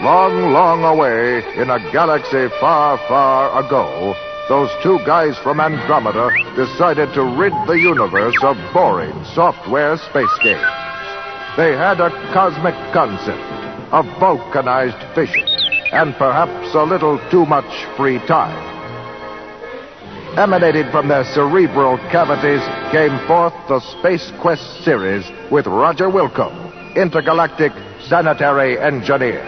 Long, long away in a galaxy far, far ago, those two guys from Andromeda decided to rid the universe of boring software space games. They had a cosmic concept, a vulcanized fission, and perhaps a little too much free time. Emanating from their cerebral cavities came forth the Space Quest series with Roger Wilco, intergalactic sanitary engineer.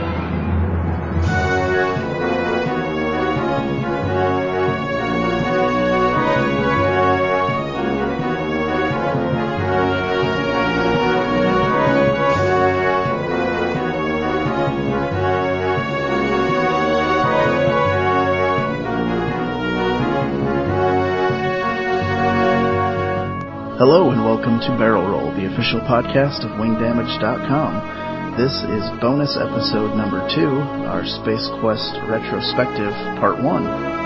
Hello and welcome to Barrel Roll, the official podcast of WingDamage.com. This is bonus episode number 2, our Space Quest retrospective, part 1.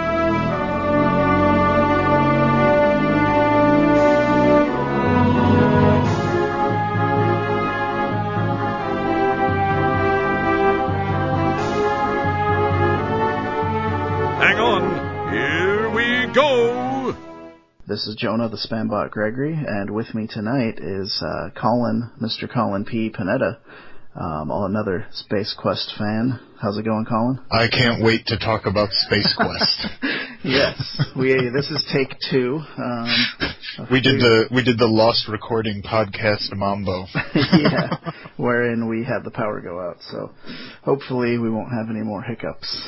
This is Jonah, the Spambot Gregory, and with me tonight is Colin, Mr. Colin P. Panetta, another Space Quest fan. How's it going, Colin? I can't wait to talk about Space Quest. Yes, this is take 2. We did the Lost Recording podcast Mambo. Yeah, wherein we had the power go out. So hopefully we won't have any more hiccups.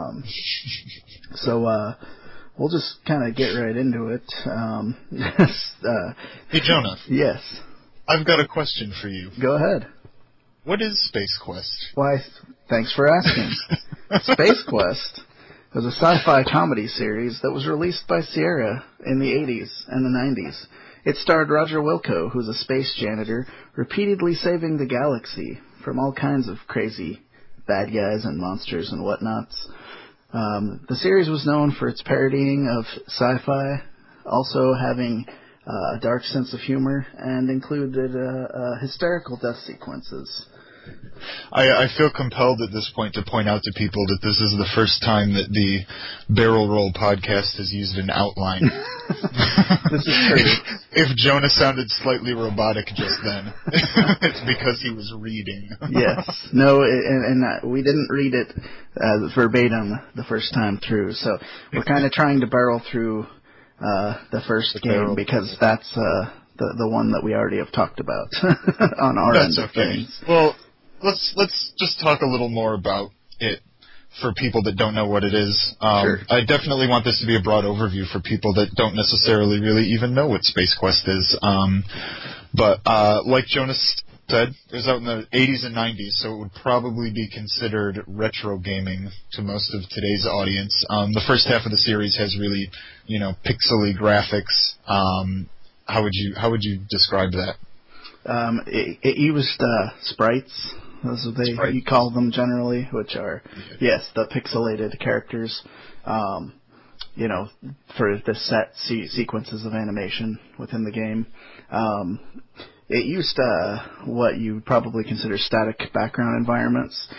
We'll just kind of get right into it. Hey, Jonah. Yes? I've got a question for you. Go ahead. What is Space Quest? Why, thanks for asking. Space Quest was a sci-fi comedy series that was released by Sierra in the 80s and the 90s. It starred Roger Wilco, who's a space janitor, repeatedly saving the galaxy from all kinds of crazy bad guys and monsters and whatnots. The series was known for its parodying of sci-fi, also having a dark sense of humor, and included hysterical death sequences. I feel compelled at this point to point out to people that this is the first time that the Barrel Roll podcast has used an outline. This is true. If Jonah sounded slightly robotic just then, it's because he was reading. Yes. No, and we didn't read it verbatim the first time through, so we're kind of trying to barrel through the first game because that's the one that we already have talked about on our end of things. Well, let's just talk a little more about it for people that don't know what it is. Sure. I definitely want this to be a broad overview for people that don't necessarily really even know what Space Quest is. But like Jonas said, it was out in the 80s and 90s, so it would probably be considered retro gaming to most of today's audience. The first half of the series has really, pixely graphics. How would you describe that? It used sprites. That's what you call them generally, which are, yes, the pixelated characters, for the set sequences of animation within the game. It used what you probably consider static background environments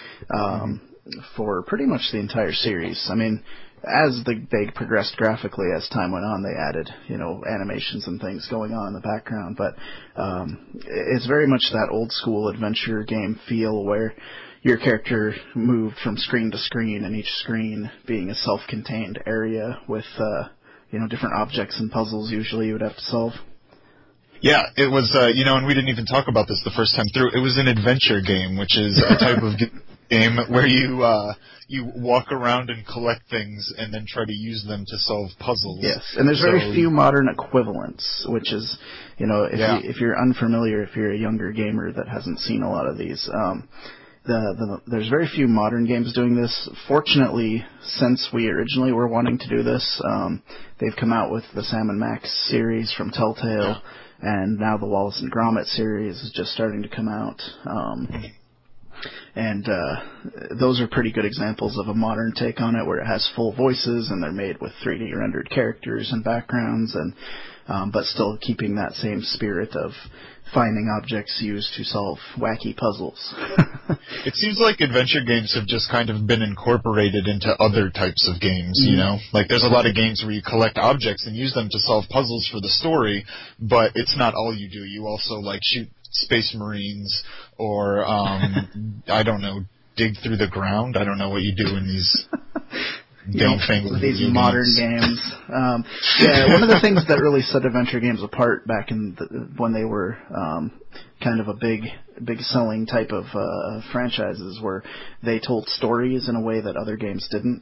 for pretty much the entire series. I mean, as they progressed graphically as time went on, they added, animations and things going on in the background. But it's very much that old school adventure game feel where your character moved from screen to screen, and each screen being a self-contained area with, different objects and puzzles usually you would have to solve. Yeah, it was, and we didn't even talk about this the first time through. It was an adventure game, which is a type of game where you walk around and collect things and then try to use them to solve puzzles. Yes, and there's very few modern equivalents, which is, if you're unfamiliar, if you're a younger gamer that hasn't seen a lot of these, there's very few modern games doing this. Fortunately, since we originally were wanting to do this, they've come out with the Sam & Max series from Telltale. Yeah. And now the Wallace and Gromit series is just starting to come out. And those are pretty good examples of a modern take on it, where it has full voices and they're made with 3D rendered characters and backgrounds, and but still keeping that same spirit of finding objects used to solve wacky puzzles. It seems like adventure games have just kind of been incorporated into other types of games, you know? Like, there's a lot of games where you collect objects and use them to solve puzzles for the story, but it's not all you do. You also, like, shoot space marines or, I don't know, dig through the ground. I don't know what you do in these... these modern games. Yeah, one of the things that really set adventure games apart back when they were kind of a big selling type of franchises, were they told stories in a way that other games didn't.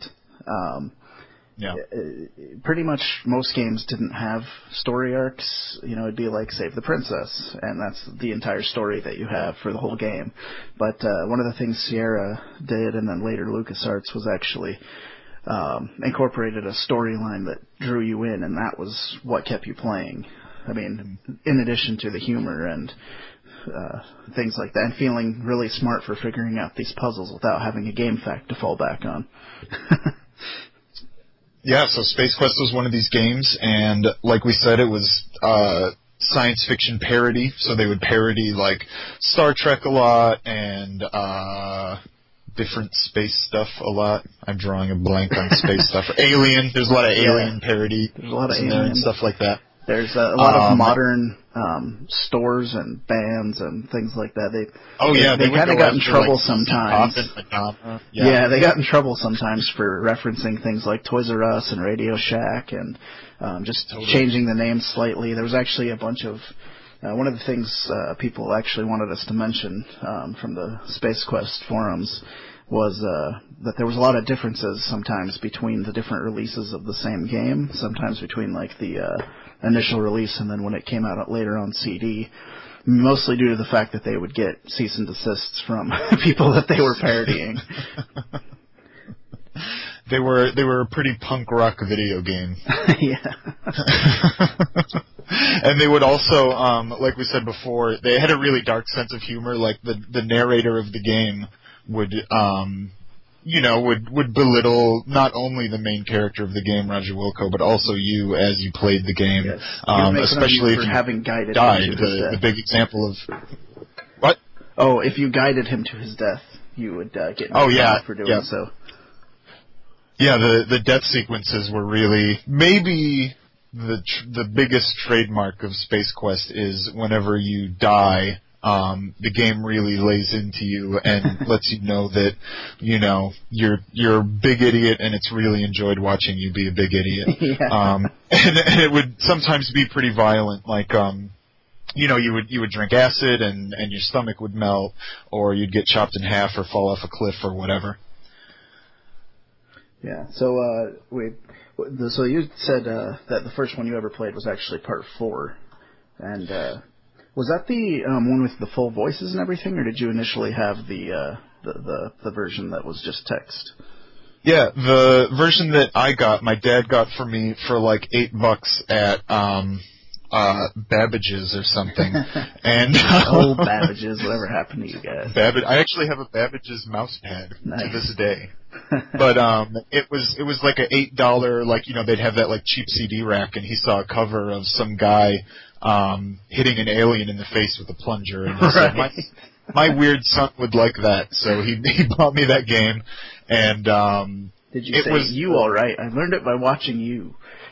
Pretty much most games didn't have story arcs. You know, it'd be like Save the Princess, and that's the entire story that you have for the whole game. But one of the things Sierra did, and then later LucasArts, was actually incorporated a storyline that drew you in, and that was what kept you playing. I mean, in addition to the humor and things like that, and feeling really smart for figuring out these puzzles without having a game fact to fall back on. Yeah, so Space Quest was one of these games, and like we said, it was science fiction parody, so they would parody, like, Star Trek a lot, and different space stuff a lot. I'm drawing a blank on space stuff. Alien, there's a lot of Alien parody. There's a lot of Alien and stuff like that. There's a lot of modern stores and bands and things like that. They kind of got in trouble sometimes. They got in trouble sometimes for referencing things like Toys R Us and Radio Shack, and just changing the name slightly. There was actually a bunch of one of the things people actually wanted us to mention from the Space Quest forums was that there was a lot of differences sometimes between the different releases of the same game, sometimes between like the initial release and then when it came out later on CD, mostly due to the fact that they would get cease and desists from people that they were parodying. They were a pretty punk rock video game. Yeah. And they would also, like we said before, they had a really dark sense of humor. Like the narrator of the game would belittle not only the main character of the game, Roger Wilco, but also you as you played the game. Yes. Especially if you having guided died. him to his death. The big example of what? Oh, if you guided him to his death, you would get in trouble for doing so. Yeah, the death sequences were really maybe the biggest trademark of Space Quest is whenever you die, the game really lays into you and lets you know that, you know, you're a big idiot and it's really enjoyed watching you be a big idiot. Yeah. And it would sometimes be pretty violent, like, you know, you would drink acid and your stomach would melt, or you'd get chopped in half or fall off a cliff or whatever. Yeah. So so you said that the first one you ever played was actually part 4, and was that the one with the full voices and everything, or did you initially have the version that was just text? Yeah, the version that I got, my dad got for me for like $8 at Babbage's or something. And old Babbage's, whatever happened to you guys? I actually have a Babbage's mouse pad to this day. But it was like a $8, like, you know, they'd have that like cheap CD rack, and he saw a cover of some guy hitting an alien in the face with a plunger, and he said, my weird son would like that, so he bought me that game. And did you say you all right? I learned it by watching you.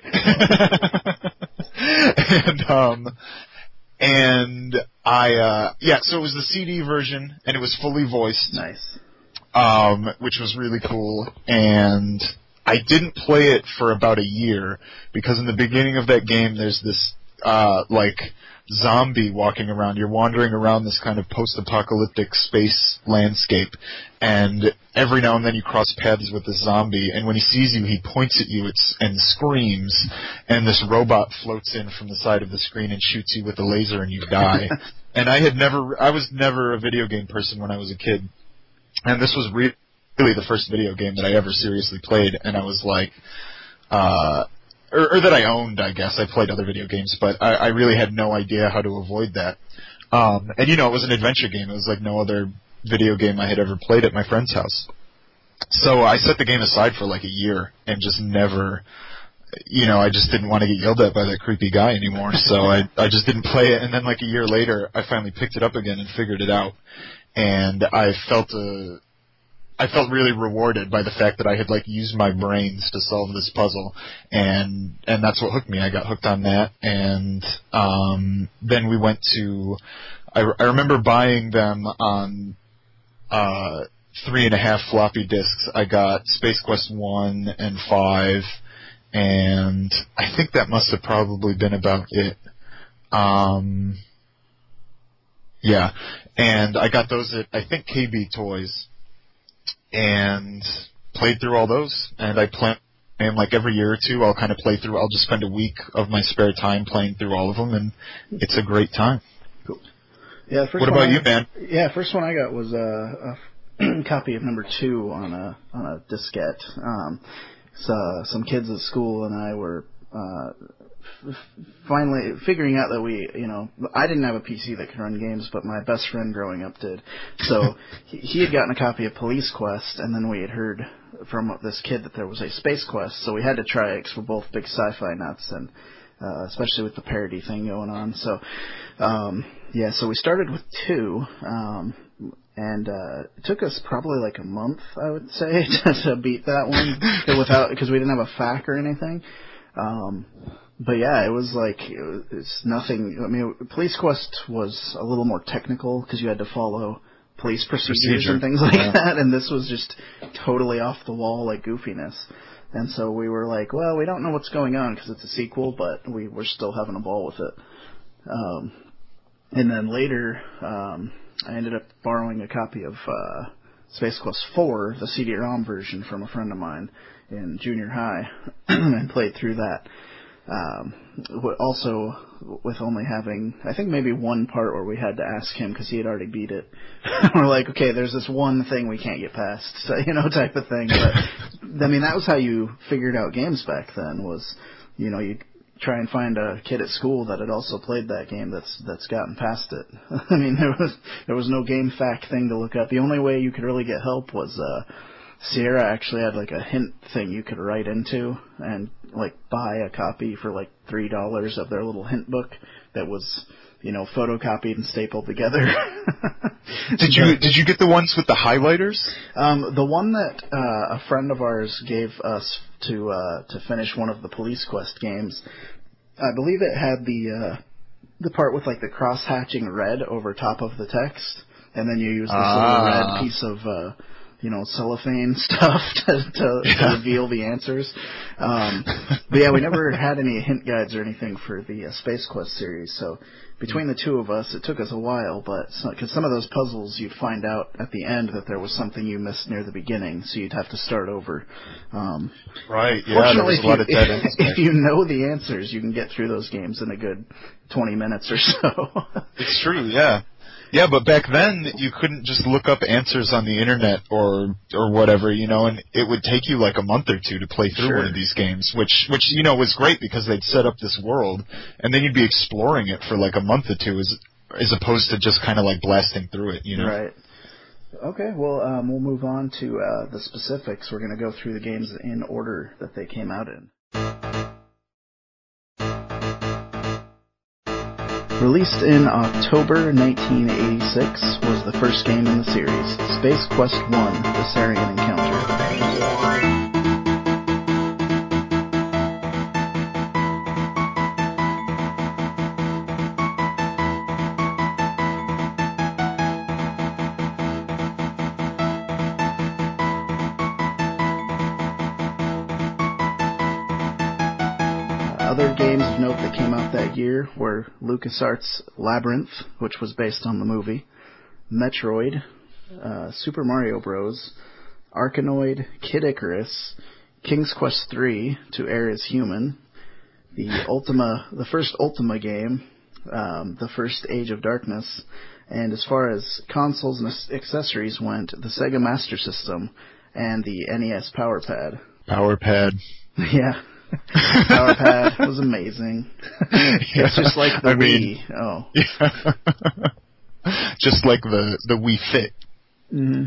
And I so it was the CD version, and it was fully voiced. Nice. Which was really cool, and I didn't play it for about a year, because in the beginning of that game there's this, like, zombie walking around. You're wandering around this kind of post-apocalyptic space landscape, and every now and then you cross paths with this zombie, and when he sees you, he points at you and screams, and this robot floats in from the side of the screen and shoots you with a laser, and you die. And I was never a video game person when I was a kid. And this was really the first video game that I ever seriously played, and I was like, or that I owned, I guess. I played other video games, but I really had no idea how to avoid that. And, you know, it was an adventure game. It was like no other video game I had ever played at my friend's house. So I set the game aside for like a year and just never, I just didn't want to get yelled at by that creepy guy anymore. So I just didn't play it. And then like a year later, I finally picked it up again and figured it out. And I felt really rewarded by the fact that I had like used my brains to solve this puzzle, and that's what hooked me. I got hooked on that, and then we went to. I remember buying them on 3.5 floppy disks. I got Space Quest 1 and 5, and I think that must have probably been about it. Yeah, and I got those at, I think, KB Toys, and played through all those, and I plan, and like every year or two, I'll kind of play through, I'll just spend a week of my spare time playing through all of them, and it's a great time. Cool. Yeah, what about you, man? Yeah, first one I got was a copy of number 2 on a diskette. So some kids at school and I were finally figuring out that I didn't have a PC that could run games, but my best friend growing up did. So he had gotten a copy of Police Quest, and then we had heard from this kid that there was a Space Quest, so we had to try it because we're both big sci-fi nuts, and especially with the parody thing going on. So so we started with 2, and it took us probably like a month, I would say, to beat that one because we didn't have a FAQ or anything. But yeah, it was like, it's nothing. I mean, Police Quest was a little more technical because you had to follow police procedures and things like that, and this was just totally off the wall, like goofiness. And so we were like, well, we don't know what's going on because it's a sequel, but we're still having a ball with it. And then later, I ended up borrowing a copy of Space Quest 4, the CD-ROM version, from a friend of mine in junior high, and played through that. Also, with only having, I think, maybe one part where we had to ask him because he had already beat it. We're like, okay, there's this one thing we can't get past, so, type of thing. But I mean, that was how you figured out games back then. Was you'd try and find a kid at school that had also played that game that's gotten past it. I mean, there was no game fact thing to look up. The only way you could really get help was Sierra actually had like a hint thing you could write into and like buy a copy for like $3 of their little hint book that was photocopied and stapled together. Did you get the ones with the highlighters? The one that a friend of ours gave us to finish one of the Police Quest games, I believe it had the part with like the cross-hatching red over top of the text, and then you use this little red piece of cellophane stuff to reveal the answers. But yeah, we never had any hint guides or anything for the Space Quest series, so between the two of us, it took us a while, but because some of those puzzles you'd find out at the end that there was something you missed near the beginning, so you'd have to start over. Right, yeah, there was a lot of dead ends. If you know the answers, you can get through those games in a good 20 minutes or so. It's true, yeah. Yeah, but back then you couldn't just look up answers on the internet or whatever, and it would take you like a month or two to play through one of these games, which was great because they'd set up this world, and then you'd be exploring it for like a month or two as opposed to just kind of like blasting through it, Right. Okay, well, we'll move on to the specifics. We're going to go through the games in order that they came out in. Released in October 1986 was the first game in the series, Space Quest 1, The Sarian Encounter. Other games of note that came out that year were LucasArts' Labyrinth, which was based on the movie, Metroid, Super Mario Bros., Arkanoid, Kid Icarus, King's Quest III, To Err Is Human, the first Ultima game, the first Age of Darkness, and as far as consoles and accessories went, the Sega Master System and the NES Power Pad. Power Pad. Yeah. Power Pad was amazing. It's just like the Wii. Oh. Yeah. Just like the Wii Fit. Mm-hmm.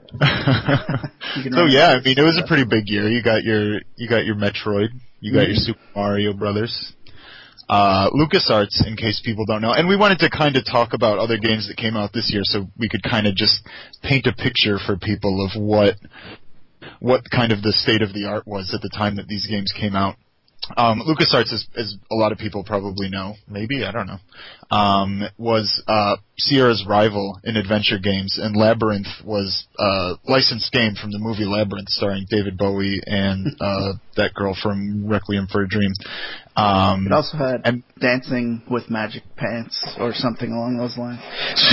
So yeah, I mean, it was a pretty big year. You got your Metroid, you got your Super Mario Brothers, LucasArts, in case people don't know. And we wanted to kind of talk about other games that came out this year, so we could kind of just paint a picture for people of what kind of the state of the art was at the time that these games came out. LucasArts, as a lot of people probably know, maybe, I don't know, was Sierra's rival in adventure games, and Labyrinth was a licensed game from the movie Labyrinth starring David Bowie and that girl from Requiem for a Dream. It also had Dancing with Magic Pants or something along those lines.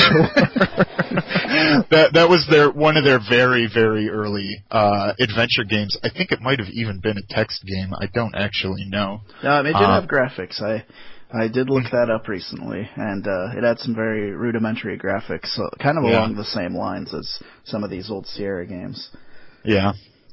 That was one of their very, very early adventure games. I think it might have even been a text game. I don't actually know. It did have graphics. I did look that up recently, and it had some very rudimentary graphics, so kind of along the same lines as some of these old Sierra games. Yeah.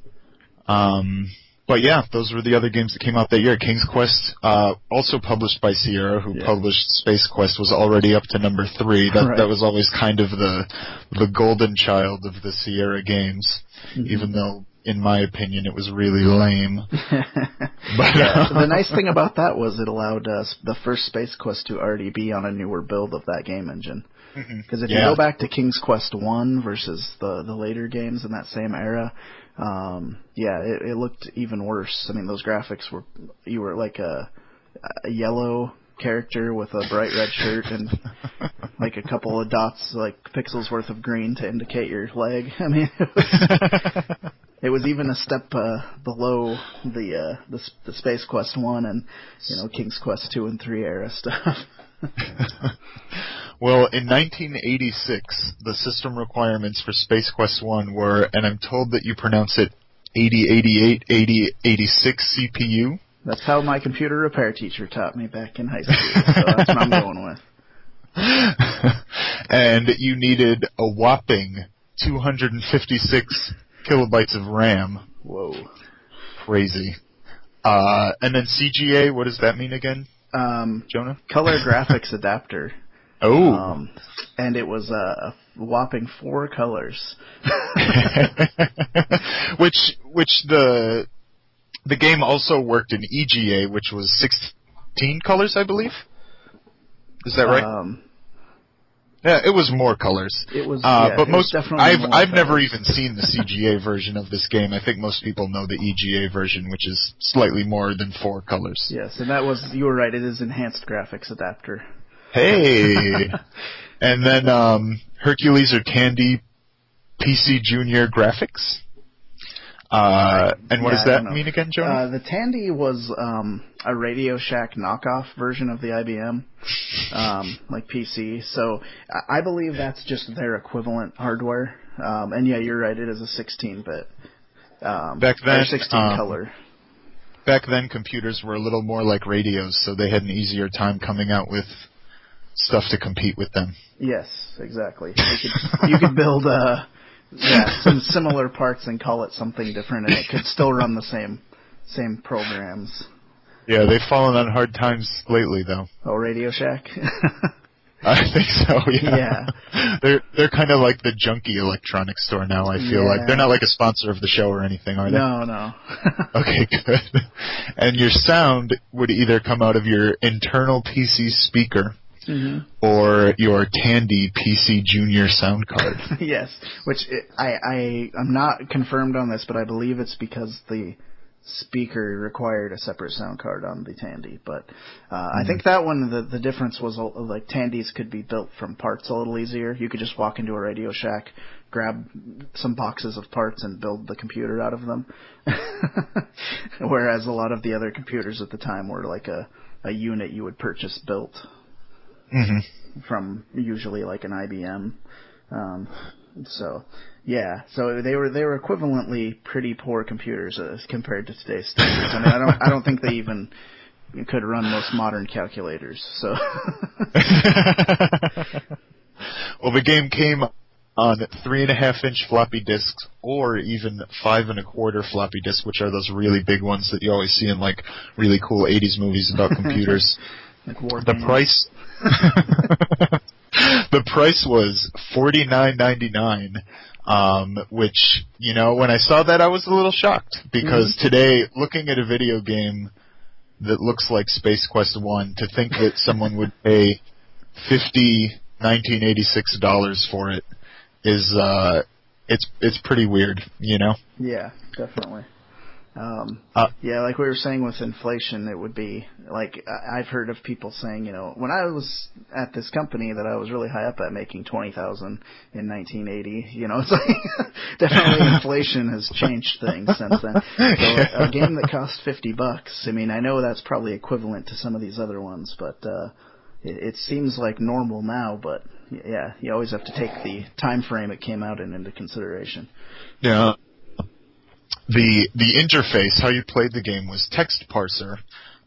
But yeah, those were the other games that came out that year. King's Quest, also published by Sierra, who published Space Quest, was already up to number 3. That was always kind of the golden child of the Sierra games, even though, in my opinion, it was really lame. But the nice thing about that was it allowed the first Space Quest to already be on a newer build of that game engine. Because if you go back to King's Quest 1 versus the later games in that same era, it looked even worse. I mean, those graphics you were like a yellow character with a bright red shirt and like a couple of dots, like pixels worth of green to indicate your leg. I mean, it was even a step below the Space Quest 1 and King's Quest 2 and 3 era stuff. Well, in 1986, the system requirements for Space Quest 1 were, and I'm told that you pronounce it 8088, 8086 CPU. That's how my computer repair teacher taught me back in high school, so that's what I'm going with. And you needed a whopping 256 kilobytes of RAM. Whoa. Crazy. And then CGA, what does that mean again, Jonah? Color Graphics Adapter. Oh. And it was a whopping 4 colors. which the game also worked in EGA, which was 16 colors, I believe. Is that right? Yeah, it was more colors. It was, but I've colors. never even seen the CGA version of this game. I think most people know the EGA version, which is slightly more than 4 colors. Yes, and you were right, it is Enhanced Graphics Adapter. Hey! And then Hercules or Tandy PC Junior Graphics. And what does that mean again, Jonah? The Tandy was a Radio Shack knockoff version of the IBM, like PC. So I believe that's just their equivalent hardware. And yeah, you're right, it is a 16-bit. Back then, 16 color. Back then, computers were a little more like radios, so they had an easier time coming out with stuff to compete with them. Yes, exactly. You could build some similar parts and call it something different, and it could still run the same programs. Yeah, they've fallen on hard times lately, though. Oh, Radio Shack? I think so, yeah. They're kind of like the junky electronics store now, I feel like. They're not like a sponsor of the show or anything, are they? No. Okay, good. And your sound would either come out of your internal PC speaker, or your Tandy PC Junior sound card. Yes, which I'm not confirmed on this, but I believe it's because the speaker required a separate sound card on the Tandy. But I think that one, the difference was like Tandys could be built from parts a little easier. You could just walk into a Radio Shack, grab some boxes of parts, and build the computer out of them. Whereas a lot of the other computers at the time were like a unit you would purchase built. From usually like an IBM. So they were equivalently pretty poor computers as compared to today's standards. I mean, I don't think they even could run most modern calculators. So. Well, the game came on 3.5-inch floppy disks, or even 5 1/4 floppy disks, which are those really big ones that you always see in like really cool 80s movies about computers. Like War The Games. price. The price was $49.99. which, when I saw that, I was a little shocked, because today, looking at a video game that looks like Space Quest 1, to think that someone would pay $1986 for it is, it's pretty weird, Yeah, definitely. Yeah, like we were saying with inflation, it would be like I've heard of people saying, when I was at this company that I was really high up at, making $20,000 in 1980. It's like definitely inflation has changed things since then. So a game that cost $50, I mean, I know that's probably equivalent to some of these other ones, but it seems like normal now. But yeah, you always have to take the time frame it came out in into consideration. Yeah. The interface, how you played the game, was text parser,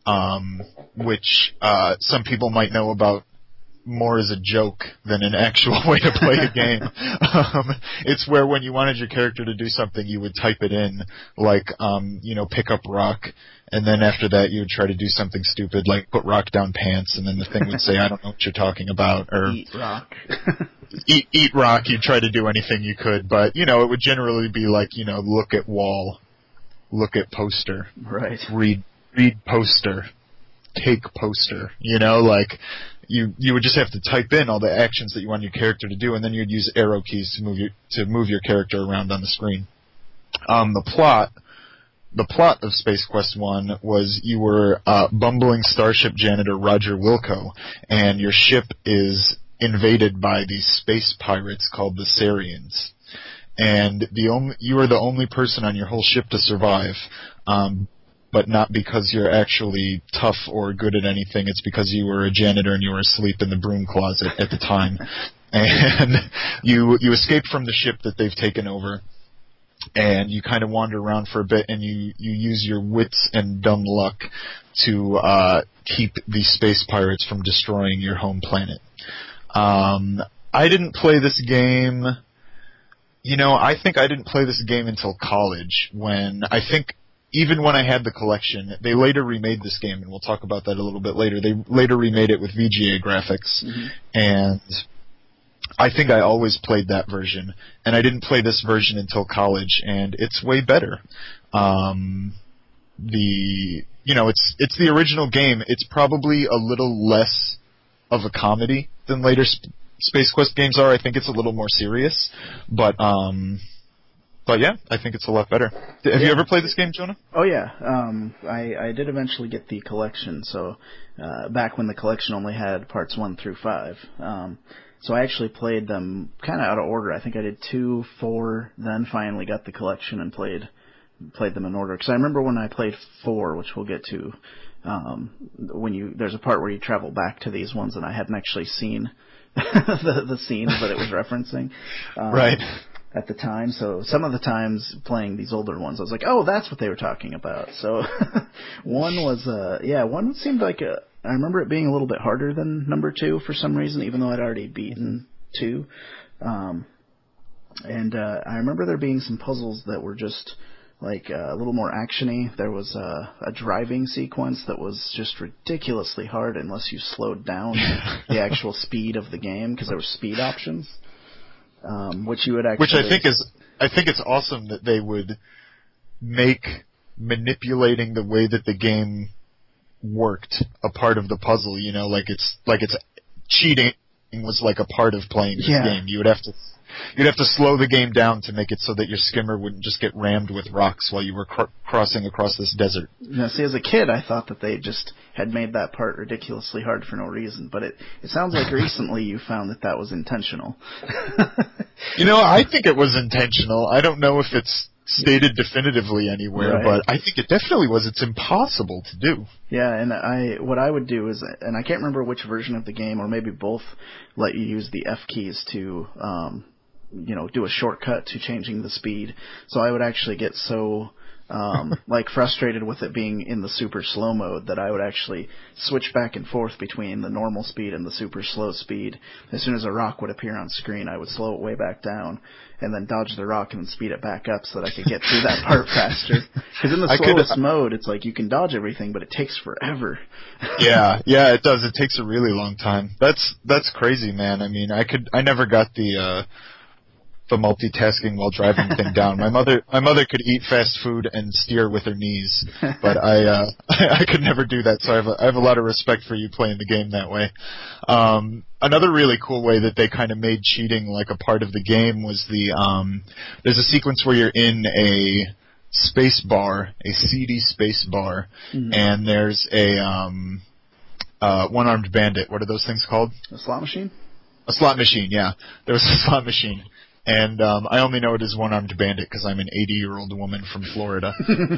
which some people might know about more as a joke than an actual way to play a game. It's where when you wanted your character to do something, you would type it in, like, pick up rock, and then after that you would try to do something stupid, like put rock down pants, and then the thing would say, I don't know what you're talking about, or eat rock. eat rock. You'd try to do anything you could, but, it would generally be like, look at wall, look at poster, right? Read poster, take poster, like, you would just have to type in all the actions that you want your character to do, and then you'd use arrow keys to move your character around on the screen. The plot of Space Quest 1 was you were bumbling starship janitor Roger Wilco, and your ship is invaded by these space pirates called the Sarians. And you are the only person on your whole ship to survive, but not because you're actually tough or good at anything. It's because you were a janitor and you were asleep in the broom closet at the time. And you escaped from the ship that they've taken over, and you kind of wander around for a bit, and you use your wits and dumb luck to keep the space pirates from destroying your home planet. I didn't play this game. I think I didn't play this game until college, even when I had the collection. They later remade this game, and we'll talk about that a little bit later. They later remade it with VGA graphics, and I think I always played that version, and I didn't play this version until college, and it's way better. It's the original game. It's probably a little less of a comedy than later Space Quest games are. I think it's a little more serious, but yeah, I think it's a lot better. Have you ever played this game, Jonah? Oh yeah, I did eventually get the collection. So back when the collection only had parts 1 through 5, so I actually played them kind of out of order. I think I did 2, 4, then finally got the collection and played them in order. Because I remember when I played 4, which we'll get to, there's a part where you travel back to these ones, and I hadn't actually seen the scenes that it was referencing. Right. At the time, so some of the times playing these older ones, I was like, oh, that's what they were talking about. So one seemed like I remember it being a little bit harder than number 2 for some reason, even though I'd already beaten 2. And I remember there being some puzzles that were just like a little more actiony. There was a driving sequence that was just ridiculously hard unless you slowed down the actual speed of the game, because there were speed options. Which you would actually... Which I think it's awesome that they would make manipulating the way that the game worked a part of the puzzle. Like it's cheating was like a part of playing this game. You'd have to slow the game down to make it so that your skimmer wouldn't just get rammed with rocks while you were crossing across this desert. Now, see, as a kid, I thought that they just had made that part ridiculously hard for no reason, but it sounds like recently you found that was intentional. I think it was intentional. I don't know if it's stated definitively anywhere, but I think it definitely was. It's impossible to do. Yeah, and what I would do is, and I can't remember which version of the game, or maybe both, let you use the F keys to do a shortcut to changing the speed. So I would actually get so frustrated with it being in the super slow mode that I would actually switch back and forth between the normal speed and the super slow speed. As soon as a rock would appear on screen, I would slow it way back down and then dodge the rock and then speed it back up so that I could get through that part faster. Because in the slowest mode, it's like you can dodge everything, but it takes forever. Yeah, it does. It takes a really long time. That's crazy, man. I mean, I never got the the multitasking while driving thing down. My mother could eat fast food and steer with her knees, but I could never do that. So I have a lot of respect for you playing the game that way. Another really cool way that they kind of made cheating like a part of the game was there's a sequence where you're in a space bar, a seedy space bar, and there's a one-armed bandit. What are those things called? A slot machine? A slot machine, yeah. There was a slot machine. And I only know it as one-armed bandit because I'm an 80-year-old woman from Florida.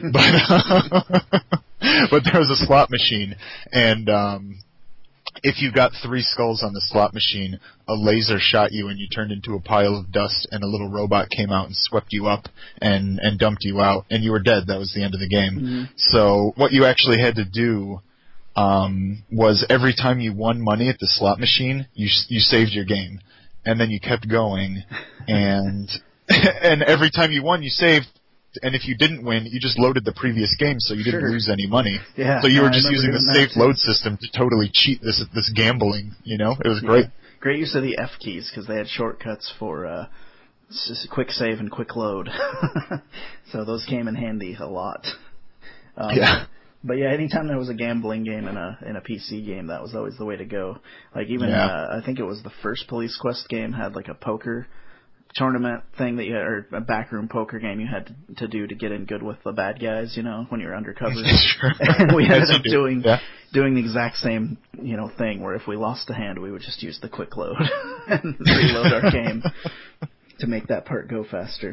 But there was a slot machine, and if you got 3 skulls on the slot machine, a laser shot you and you turned into a pile of dust, and a little robot came out and swept you up and dumped you out, and you were dead. That was the end of the game. So what you actually had to do was every time you won money at the slot machine, you saved your game. And then you kept going, and every time you won, you saved, and if you didn't win, you just loaded the previous game, so you didn't lose any money. Yeah, so you were just using the save load system to totally cheat this gambling, you know? It was great. Great use of the F keys, because they had shortcuts for quick save and quick load. So those came in handy a lot. But yeah, anytime there was a gambling game in a PC game, that was always the way to go. Like even I think it was the first Police Quest game had like a poker tournament thing that you had, or a backroom poker game you had to do to get in good with the bad guys, you know, when you were undercover. Sure. And we ended up doing the exact same, you know, thing where if we lost a hand, we would just use the quick load and reload our game to make that part go faster.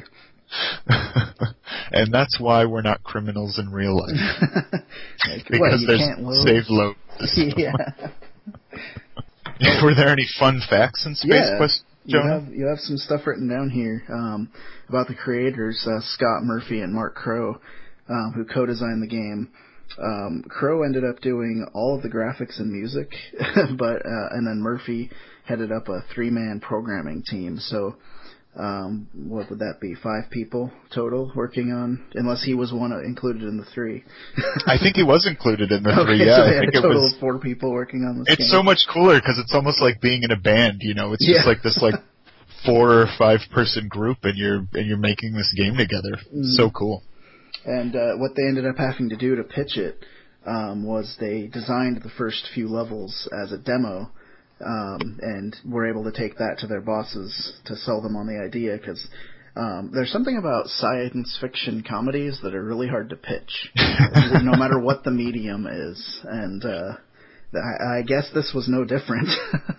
And that's why we're not criminals in real life. Because there's save load. Were there any fun facts in Space Quest, Jonah? You have some stuff written down here about the creators, Scott Murphy and Mark Crow, who co-designed the game. Crow ended up doing all of the graphics and music, and then Murphy headed up a 3-man programming team. So what would that be? 5 people total working on, unless he was one included in the 3. I think he was included in the 3. Okay, yeah, so they I had think a total it was. of 4 people working on this. It's so much cooler because it's almost like being in a band. You know, it's just like this 4 or 5 person group, and you're making this game together. So cool. And what they ended up having to do to pitch it was they designed the first few levels as a demo. And were able to take that to their bosses to sell them on the idea, because there's something about science fiction comedies that are really hard to pitch, no matter what the medium is, and I guess this was no different.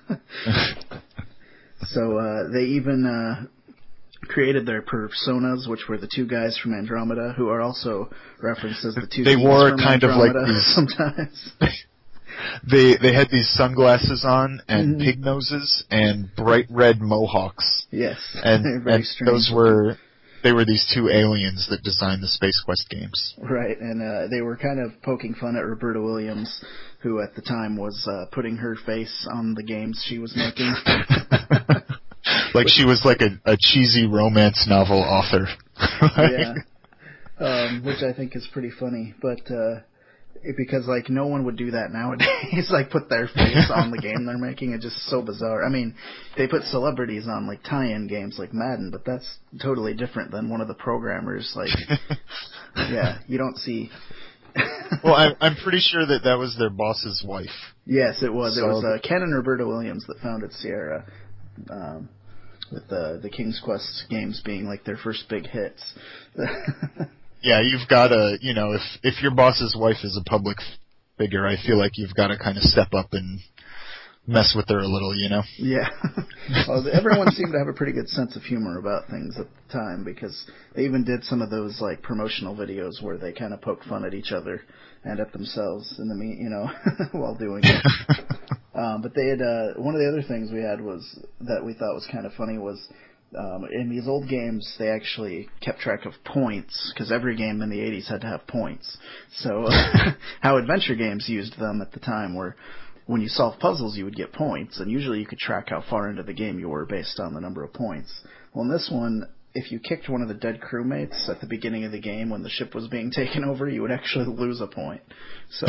So they even created their personas, which were the 2 guys from Andromeda, who are also referenced as the 2 They wore from kind Andromeda of like these sometimes. They had these sunglasses on and pig noses and bright red mohawks. Yes, and very strange. They were these 2 aliens that designed the Space Quest games. Right, and they were kind of poking fun at Roberta Williams, who at the time was putting her face on the games she was making. Like she was like a cheesy romance novel author. Which I think is pretty funny, but because like no one would do that nowadays, like put their face on the game they're making. It's just so bizarre. I mean, they put celebrities on like tie-in games like Madden, but that's totally different than one of the programmers. Like, you don't see. Well, I'm pretty sure that was their boss's wife. Yes, it was. So, it was Ken and Roberta Williams that founded Sierra, with the King's Quest games being like their first big hits. Yeah, you've got to, you know, if your boss's wife is a public figure, I feel like you've got to kind of step up and mess with her a little, you know? Yeah. Well, everyone seemed to have a pretty good sense of humor about things at the time, because they even did some of those, like, promotional videos where they kind of poked fun at each other and at themselves in the while doing it. But they had, one of the other things we had was, that we thought was kind of funny was, in these old games, they actually kept track of points, because every game in the 80s had to have points. So how adventure games used them at the time were, when you solved puzzles, you would get points, and usually you could track how far into the game you were based on the number of points. Well, in this one, if you kicked one of the dead crewmates at the beginning of the game when the ship was being taken over, you would actually lose a point. So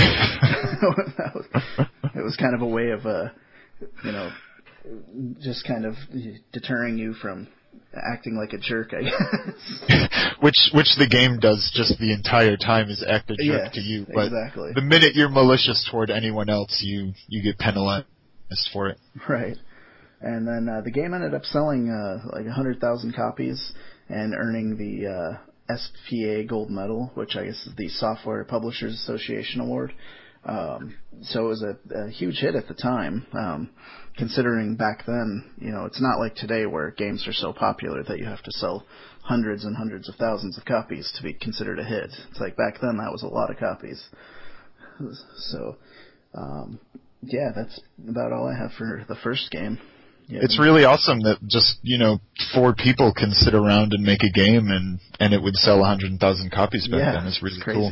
it was kind of a way of, just kind of deterring you from acting like a jerk, I guess. which the game does just the entire time is act a jerk to you. But exactly. The minute you're malicious toward anyone else, you get penalized for it. Right. And then the game ended up selling like 100,000 copies and earning the SPA Gold Medal, which I guess is the Software Publishers Association Award. So it was a huge hit at the time, considering back then, it's not like today where games are so popular that you have to sell hundreds and hundreds of thousands of copies to be considered a hit. It's like back then that was a lot of copies. So, yeah, that's about all I have for the first game. Yeah. It's really awesome that just, 4 people can sit around and make a game and it would sell 100,000 copies back then. It's really cool.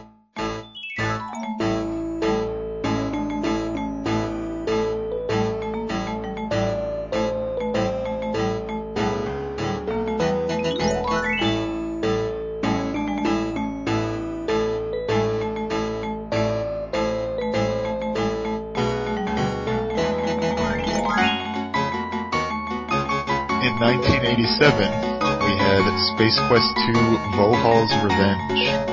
In 1987, we had Space Quest II: Vohal's Revenge.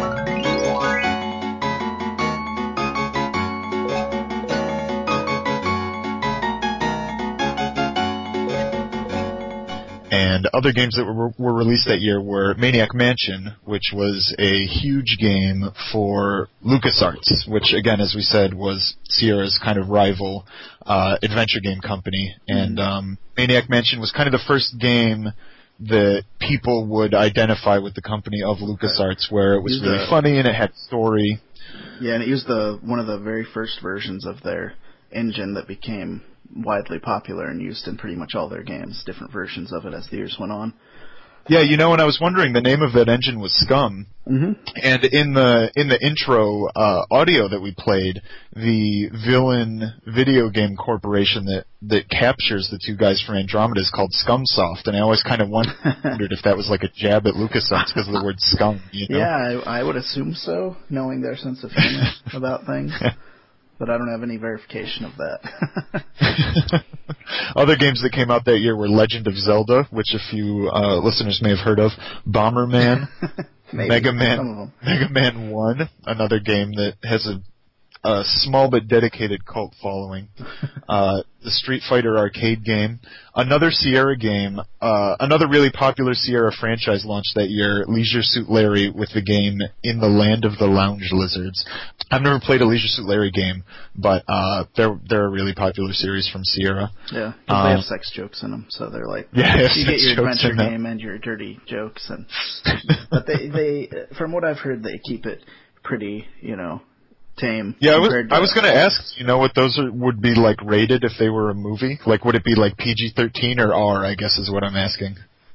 And other games that were released that year were Maniac Mansion, which was a huge game for LucasArts, which, again, as we said, was Sierra's kind of rival adventure game company. And Maniac Mansion was kind of the first game that people would identify with the company of LucasArts, where it was really funny and it had story. Yeah, and it used one of the very first versions of their engine that became widely popular and used in pretty much all their games, different versions of it as the years went on. Yeah, and I was wondering, the name of that engine was Scum. Mm-hmm. And in the intro audio that we played, the villain video game corporation that captures the 2 guys from Andromeda is called Scumsoft, and I always kind of wondered if that was like a jab at LucasArts because of the word scum. Yeah, I would assume so, knowing their sense of humor about things. But I don't have any verification of that. Other games that came out that year were Legend of Zelda, which a few listeners may have heard of, Bomberman, Mega Man 1, another game that has a small but dedicated cult following, the Street Fighter arcade game, another Sierra game, another really popular Sierra franchise launched that year, Leisure Suit Larry, with the game In the Land of the Lounge Lizards. I've never played a Leisure Suit Larry game, but they're a really popular series from Sierra. Yeah, because they have sex jokes in them, so they're like, you get your adventure game and your dirty jokes, but they, from what I've heard, they keep it pretty, tame. Yeah, I was going to ask, what those would be like rated if they were a movie? Like, would it be like PG-13 or R, I guess is what I'm asking.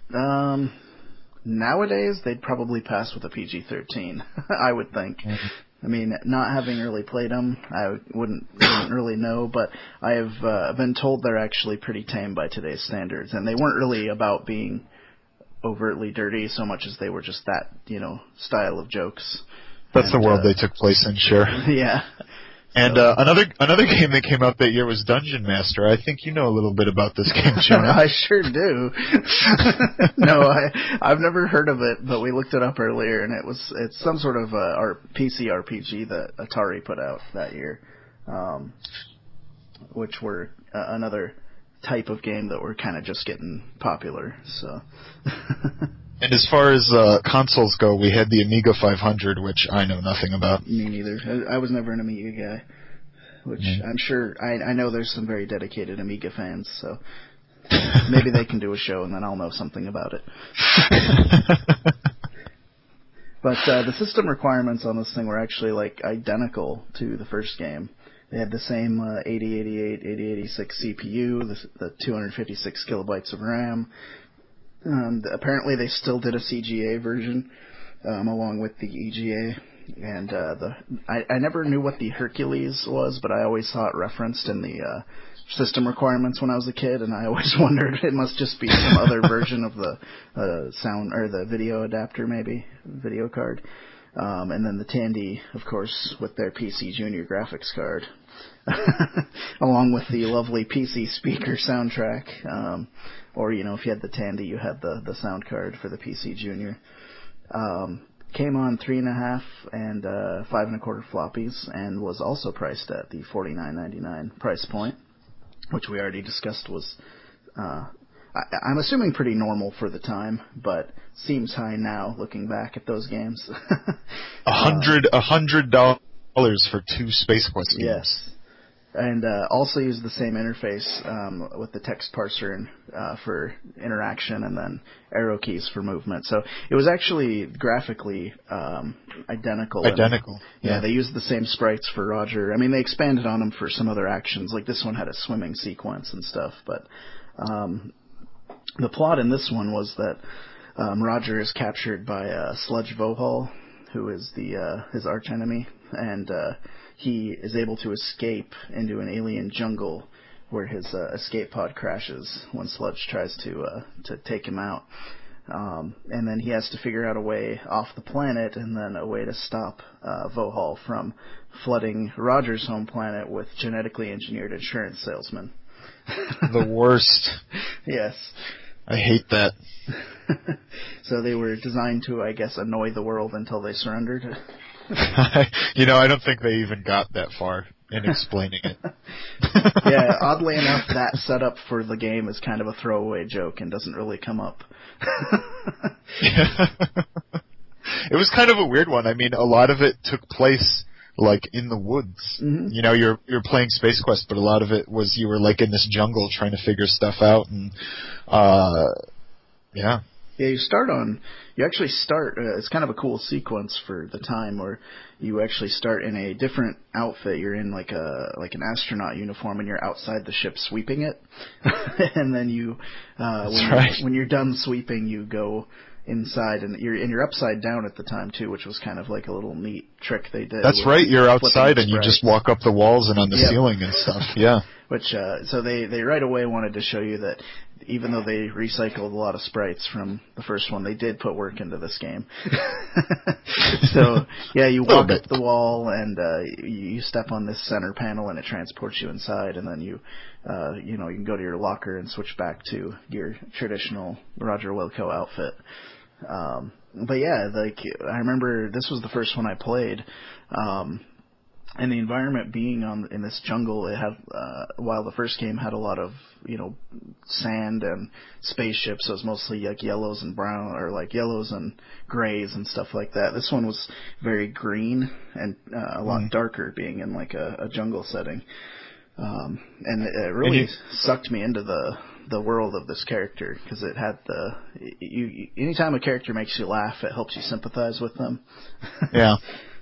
Nowadays, they'd probably pass with a PG-13, I would think. Mm-hmm. I mean, not having really played them, I wouldn't really know, but I have been told they're actually pretty tame by today's standards, and they weren't really about being overtly dirty so much as they were just that, style of jokes. That's the world they took place in, sure. Yeah. And another game that came out that year was Dungeon Master. I think you know a little bit about this game, Jonah. I sure do. No, I've never heard of it, but we looked it up earlier, and it's some sort of PC RPG that Atari put out that year, which were another type of game that were kind of just getting popular. So. And as far as consoles go, we had the Amiga 500, which I know nothing about. Me neither. I was never an Amiga guy, which I'm sure I know there's some very dedicated Amiga fans, so maybe they can do a show and then I'll know something about it. But the system requirements on this thing were actually like identical to the first game. They had the same 8088, 8086 CPU, the 256 kilobytes of RAM. Apparently they still did a CGA version, along with the EGA, and I never knew what the Hercules was, but I always saw it referenced in the system requirements when I was a kid, and I always wondered it must just be some other version of the sound or the video adapter, maybe video card. And then the Tandy, of course, with their PC Junior graphics card along with the lovely PC speaker soundtrack. Or, if you had the Tandy, you had the sound card for the PC Junior. Came on 3.5 and 5 1/4 floppies, and was also priced at the $49.99 price point, which we already discussed was, I'm assuming pretty normal for the time, but seems high now looking back at those games. $100 for 2 Space Quest games. Yes. And also use the same interface with the text parser for interaction, and then arrow keys for movement. So it was actually graphically identical. Identical. Yeah, they used the same sprites for Roger. I mean, they expanded on them for some other actions. Like this one had a swimming sequence and stuff. But the plot in this one was that Roger is captured by Sludge Vohal, who is his archenemy, and he is able to escape into an alien jungle where his escape pod crashes when Sludge tries to take him out. And then he has to figure out a way off the planet, and then a way to stop Vohal from flooding Roger's home planet with genetically engineered insurance salesmen. The worst. Yes. I hate that. So they were designed to, I guess, annoy the world until they surrendered. I don't think they even got that far in explaining it. Yeah, oddly enough, that setup for the game is kind of a throwaway joke and doesn't really come up. It was kind of a weird one. I mean, a lot of it took place like in the woods. Mm-hmm. You're playing Space Quest, but a lot of it was you were like in this jungle trying to figure stuff out, and yeah. Yeah, you actually start, it's kind of a cool sequence for the time where you actually start in a different outfit. You're in like an astronaut uniform, and you're outside the ship sweeping it. And then when you're done sweeping, you go inside, and you're upside down at the time too, which was kind of like a little neat trick they did. That's right, you're outside and you just walk up the walls and on the ceiling and stuff. Yeah. Which so they right away wanted to show you that even though they recycled a lot of sprites from the first one, they did put work into this game. So yeah, you walk up the wall, and you step on this center panel, and it transports you inside, and then you can go to your locker and switch back to your traditional Roger Wilco outfit. But yeah, I remember this was the first one I played, and the environment being in this jungle, it had while the first game had a lot of sand and spaceships, so it was mostly like yellows and brown, or like yellows and grays and stuff like that. This one was very green and a lot darker, being in like a jungle setting, and it really sucked me into the world of this character, because it had anytime a character makes you laugh, it helps you sympathize with them. Yeah.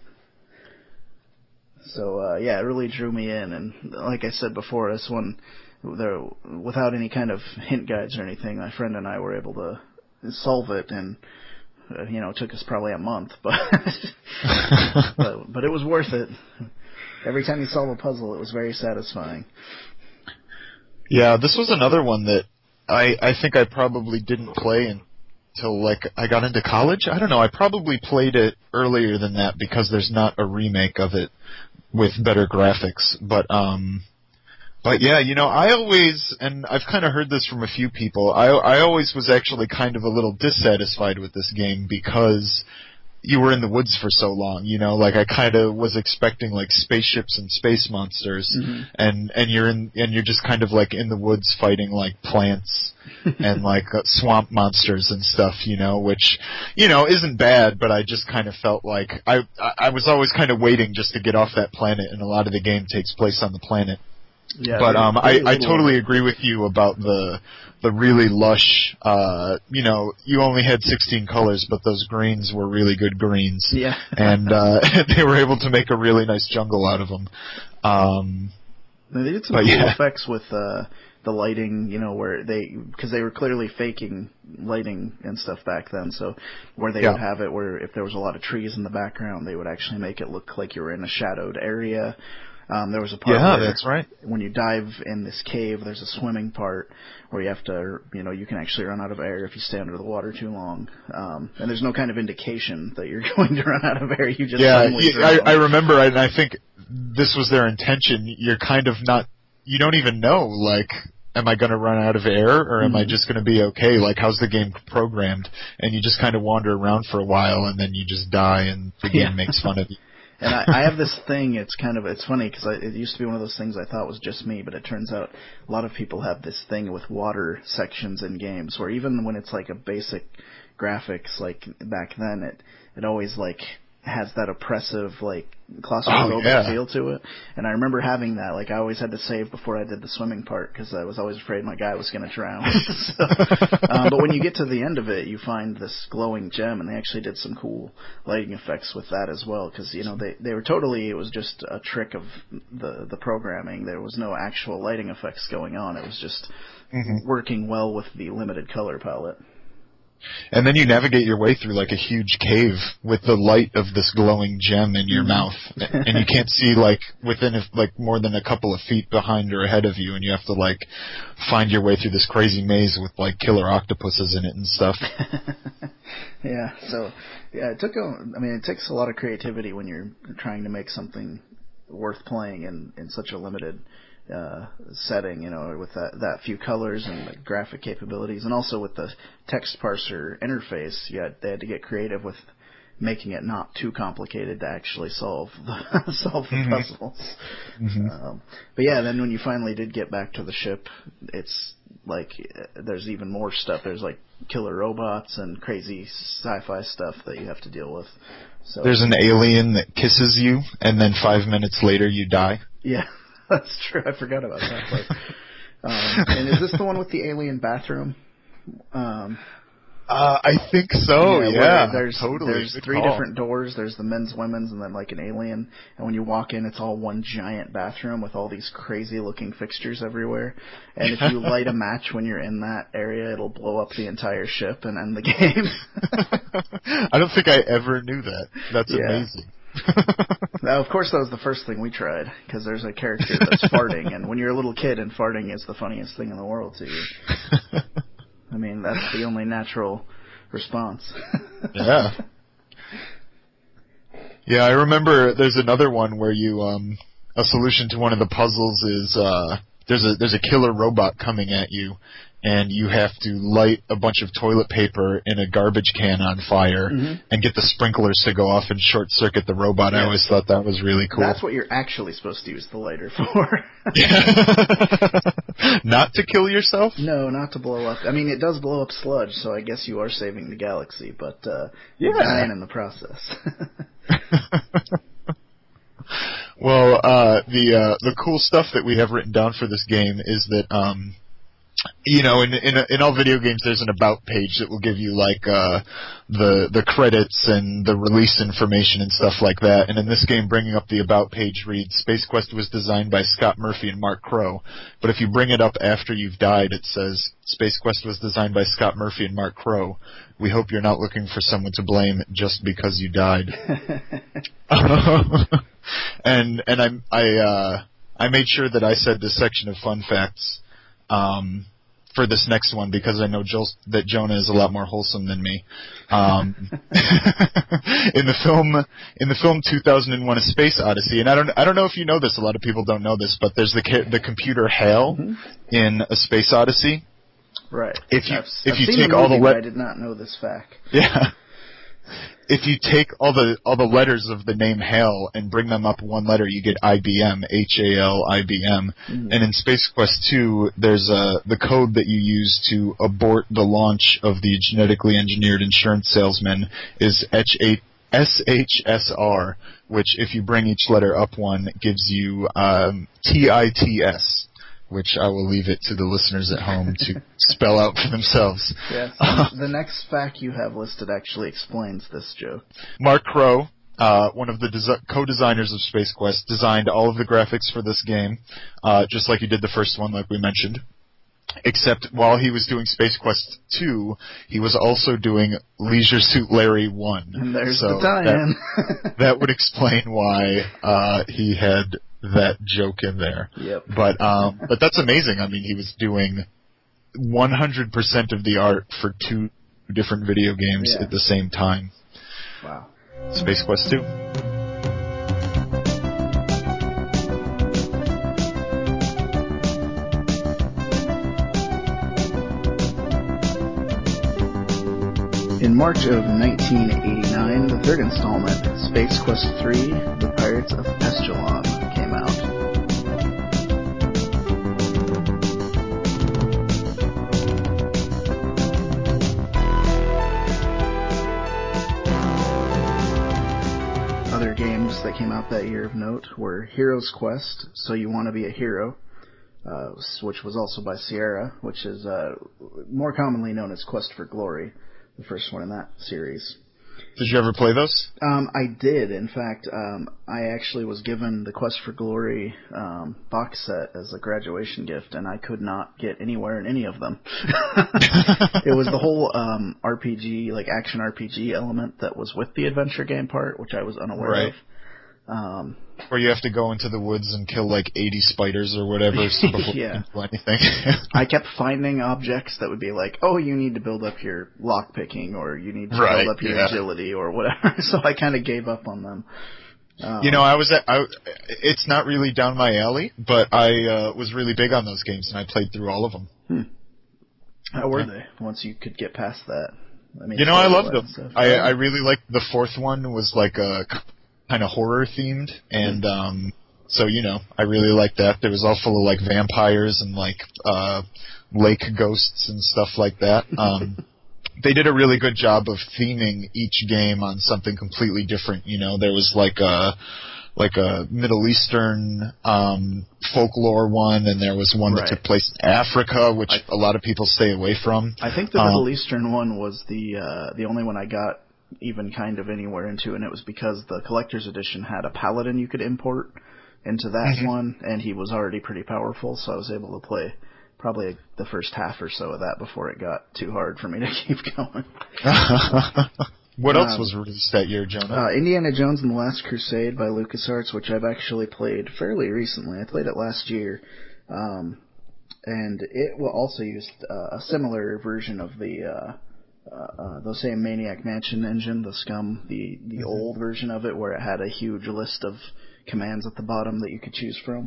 So it really drew me in, and like I said before, this one, without any kind of hint guides or anything, my friend and I were able to solve it, and it took us probably a month, but but it was worth it. Every time you solve a puzzle, it was very satisfying. Yeah, this was another one that I think I probably didn't play until like I got into college. I don't know. I probably played it earlier than that because there's not a remake of it with better graphics. But yeah, I always, and I've kind of heard this from a few people, I always was actually kind of a little dissatisfied with this game because you were in the woods for so long, like I kind of was expecting like spaceships and space monsters, and you're just kind of like in the woods fighting like plants and like swamp monsters and stuff, which, isn't bad, but I just kind of felt like I was always kind of waiting just to get off that planet, and a lot of the game takes place on the planet. Yeah, but I totally agree with you about the really lush. You only had 16 colors, but those greens were really good greens. Yeah, and they were able to make a really nice jungle out of them. They did some cool effects with the lighting, because they were clearly faking lighting and stuff back then. So where they would have it, where if there was a lot of trees in the background, they would actually make it look like you were in a shadowed area. There was a part where that's right. when you dive in this cave, there's a swimming part where you have to, you can actually run out of air if you stay under the water too long. And there's no kind of indication that you're going to run out of air. You just suddenly drown. I remember, and I think this was their intention. You're kind of not, you don't even know, like, am I going to run out of air, or am I just going to be okay? Like, how's the game programmed? And you just kind of wander around for a while, and then you just die, and the game makes fun of you. And I have this thing, it's funny, because it used to be one of those things I thought was just me, but it turns out a lot of people have this thing with water sections in games, where even when it's like a basic graphics, like back then, it always like has that oppressive, like, claustrophobic feel to it. And I remember having that, like, I always had to save before I did the swimming part, because I was always afraid my guy was going to drown. But when you get to the end of it, you find this glowing gem, and they actually did some cool lighting effects with that as well, because, they were totally, it was just a trick of the programming. There was no actual lighting effects going on. It was just working well with the limited color palette. And then you navigate your way through like a huge cave with the light of this glowing gem in your mouth, and you can't see like within like more than a couple of feet behind or ahead of you, and you have to like find your way through this crazy maze with like killer octopuses in it and stuff. It takes a lot of creativity when you're trying to make something worth playing in such a limited setting, with that few colors and the graphic capabilities, and also with the text parser interface. They had to get creative with making it not too complicated to actually solve the puzzles. Then when you finally did get back to the ship, it's like there's even more stuff. There's like killer robots and crazy sci-fi stuff that you have to deal with. So there's an alien that kisses you, and then 5 minutes later you die. Yeah. That's true. I forgot about that part. And is this the one with the alien bathroom? I think so. Yeah, There's totally. There's Good three call. different doors. There's the men's, women's, and then like an alien. And when you walk in, it's all one giant bathroom with all these crazy-looking fixtures everywhere. And if you light a match when you're in that area, it'll blow up the entire ship and end the game. I don't think I ever knew that. That's amazing. Now, of course, that was the first thing we tried, because there's a character that's farting, and when you're a little kid and farting is the funniest thing in the world to you. I mean, that's the only natural response. Yeah, I remember there's another one where you, a solution to one of the puzzles is, there's a killer robot coming at you, and you have to light a bunch of toilet paper in a garbage can on fire and get the sprinklers to go off and short-circuit the robot. I always thought that was really cool. That's what you're actually supposed to use the lighter for. Not to kill yourself? No, not to blow up. I mean, it does blow up sludge, so I guess you are saving the galaxy, but you're dying in the process. Well, the cool stuff that we have written down for this game is that, in all video games, there's an about page that will give you like the credits and the release information and stuff like that. And in this game, bringing up the about page reads, Space Quest was designed by Scott Murphy and Mark Crow. But if you bring it up after you've died, it says Space Quest was designed by Scott Murphy and Mark Crow. We hope you're not looking for someone to blame just because you died. And I made sure that I said this section of fun facts for this next one, because I know that Jonah is a lot more wholesome than me. In the film 2001: A Space Odyssey, and I don't know if you know this. A lot of people don't know this, but there's the computer HAL in A Space Odyssey. Right. If you seen take the all the movie, but I did not know this fact. Yeah. If you take all the letters of the name HAL and bring them up one letter, you get IBM, HAL, IBM. And in Space Quest 2, there's the code that you use to abort the launch of the genetically engineered insurance salesman is SHSR, which if you bring each letter up one gives you TITS, which I will leave it to the listeners at home to spell out for themselves. Yes. The next fact you have listed actually explains this joke. Mark Crow, one of the co-designers of Space Quest, designed all of the graphics for this game, just like he did the first one, like we mentioned. Except while he was doing Space Quest 2, he was also doing Leisure Suit Larry 1. And there's the tie-in. That would explain why he had that joke in there. Yep. But that's amazing. I mean, he was doing 100% of the art for 2 different video games at the same time. Wow. Space Quest 2. In March of 1989, the third installment, Space Quest 3, The Pirates of Escalon, came out. Other games that came out that year of note were Hero's Quest, So You Want to Be a Hero, which was also by Sierra, which is more commonly known as Quest for Glory. The first one in that series. Did you ever play those? I did. In fact, I actually was given the Quest for Glory box set as a graduation gift, and I could not get anywhere in any of them. It was the whole RPG, like action RPG element that was with the adventure game part, which I was unaware of. Where you have to go into the woods and kill like 80 spiders or whatever before you can do anything. I kept finding objects that would be like, oh, you need to build up your lockpicking, or you need to build up your agility, or whatever. So I kind of gave up on them. It's not really down my alley, but I was really big on those games, and I played through all of them. How were they, once you could get past that? I mean, I loved them. I really liked the fourth one, was like a kind of horror themed, and so I really liked that. It was all full of like vampires and like lake ghosts and stuff like that. They did a really good job of theming each game on something completely different. There was like a Middle Eastern folklore one, and there was one that took place in Africa, which a lot of people stay away from. I think the Middle Eastern one was the only one I got even kind of anywhere into, and it was because the collector's edition had a paladin you could import into that one, and he was already pretty powerful, so I was able to play probably the first half or so of that before it got too hard for me to keep going. What else was released that year, Jonah? Indiana Jones and the Last Crusade by LucasArts, which I've actually played fairly recently. I played it last year, and it also used a similar version of the same Maniac Mansion engine, the SCUM, the old version of it, where it had a huge list of commands at the bottom that you could choose from.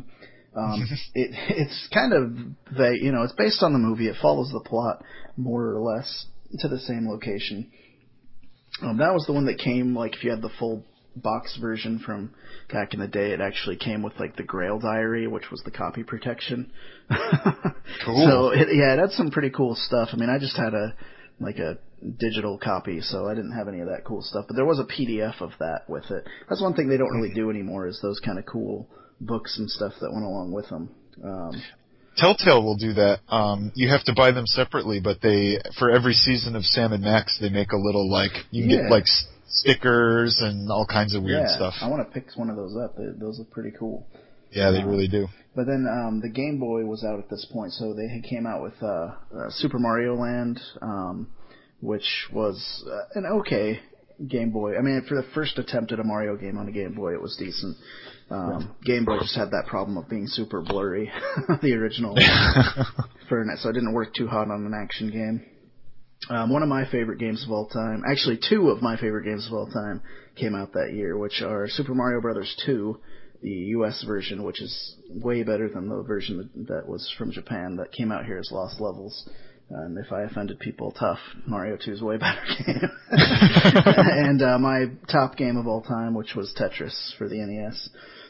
It's kind of it's based on the movie. It follows the plot more or less to the same location. That was the one that came, like, if you had the full box version from back in the day, it actually came with like the Grail Diary, which was the copy protection. Cool. So it had some pretty cool stuff. I mean, I just had a digital copy, so I didn't have any of that cool stuff. But there was a PDF of that with it. That's one thing they don't really do anymore, is those kind of cool books and stuff that went along with them. Telltale will do that. You have to buy them separately, but for every season of Sam and Max, they make a little you can get like stickers and all kinds of weird stuff. I want to pick one of those up. Those look pretty cool. Yeah, they really do. But then the Game Boy was out at this point, so they came out with Super Mario Land, which was an okay Game Boy. I mean, for the first attempt at a Mario game on a Game Boy, it was decent. Game Boy just had that problem of being super blurry, the original Fernet, so it didn't work too hot on an action game. One of my favorite games of all time, actually two of my favorite games of all time, came out that year, which are Super Mario Bros. 2, the US version, which is way better than the version that was from Japan that came out here as Lost Levels. And if I offended people, tough. Mario 2 is a way better game. And my top game of all time, which was Tetris for the NES.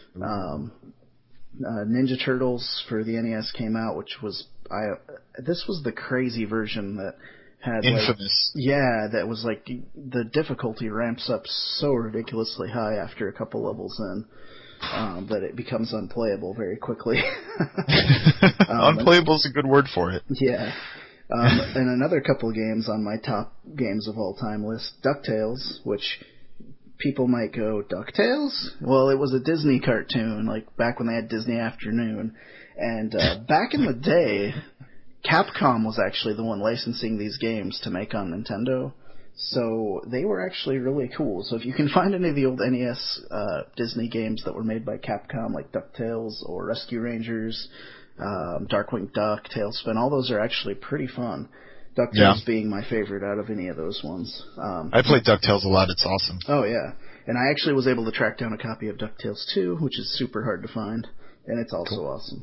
Ninja Turtles for the NES came out, which was this was the crazy version that had Infamous. That was like the difficulty ramps up so ridiculously high after a couple levels in. That it becomes unplayable very quickly. Unplayable is a good word for it. Yeah. And another couple games on my top games of all time list, DuckTales, which people might go, DuckTales? Well, it was a Disney cartoon, like back when they had Disney Afternoon. And back in the day, Capcom was actually the one licensing these games to make on Nintendo. So they were actually really cool. So if you can find any of the old NES Disney games that were made by Capcom, like DuckTales or Rescue Rangers, Darkwing Duck, Tailspin, all those are actually pretty fun. DuckTales being my favorite out of any of those ones. I played DuckTales a lot. It's awesome. Oh, yeah. And I actually was able to track down a copy of DuckTales 2, which is super hard to find. And it's also awesome.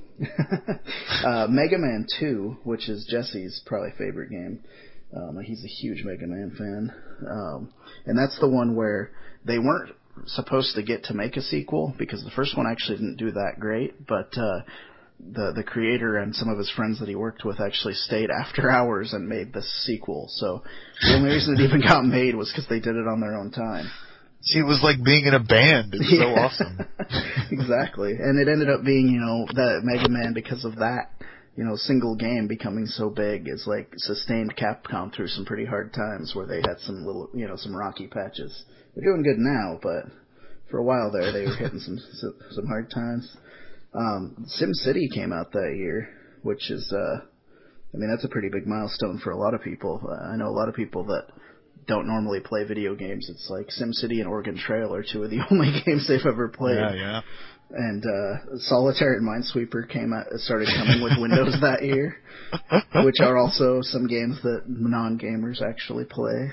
Mega Man 2, which is Jesse's probably favorite game. He's a huge Mega Man fan. And that's the one where they weren't supposed to get to make a sequel, because the first one actually didn't do that great, but the creator and some of his friends that he worked with actually stayed after hours and made this sequel. So the only reason it even got made was because they did it on their own time. See, it was like being in a band. It's so awesome. Exactly. And it ended up being, that Mega Man, because of that, single game becoming so big, is like sustained Capcom through some pretty hard times where they had some little, some rocky patches. They're doing good now, but for a while there, they were hitting some hard times. SimCity came out that year, which is, that's a pretty big milestone for a lot of people. I know a lot of people that don't normally play video games. It's like SimCity and Oregon Trail are two of the only games they've ever played. Yeah. And Solitaire and Minesweeper started coming with Windows that year, which are also some games that non-gamers actually play.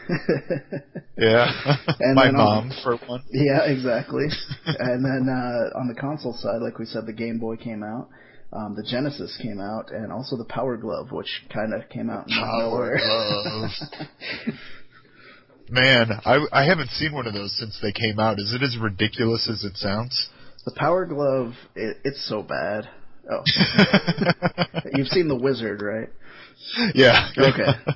Yeah, and my mom, for one. Yeah, exactly. And then on the console side, like we said, the Game Boy came out. The Genesis came out, and also the Power Glove, which kind of came out in nowhere. Power Glove. Man, I haven't seen one of those since they came out. Is it as ridiculous as it sounds? The Power Glove, it's so bad. Oh. You've seen The Wizard, right? Yeah. Okay.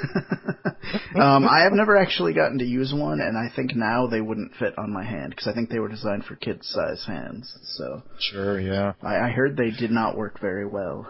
I have never actually gotten to use one, and I think now they wouldn't fit on my hand, because I think they were designed for kid-size hands. So sure, yeah. I heard they did not work very well.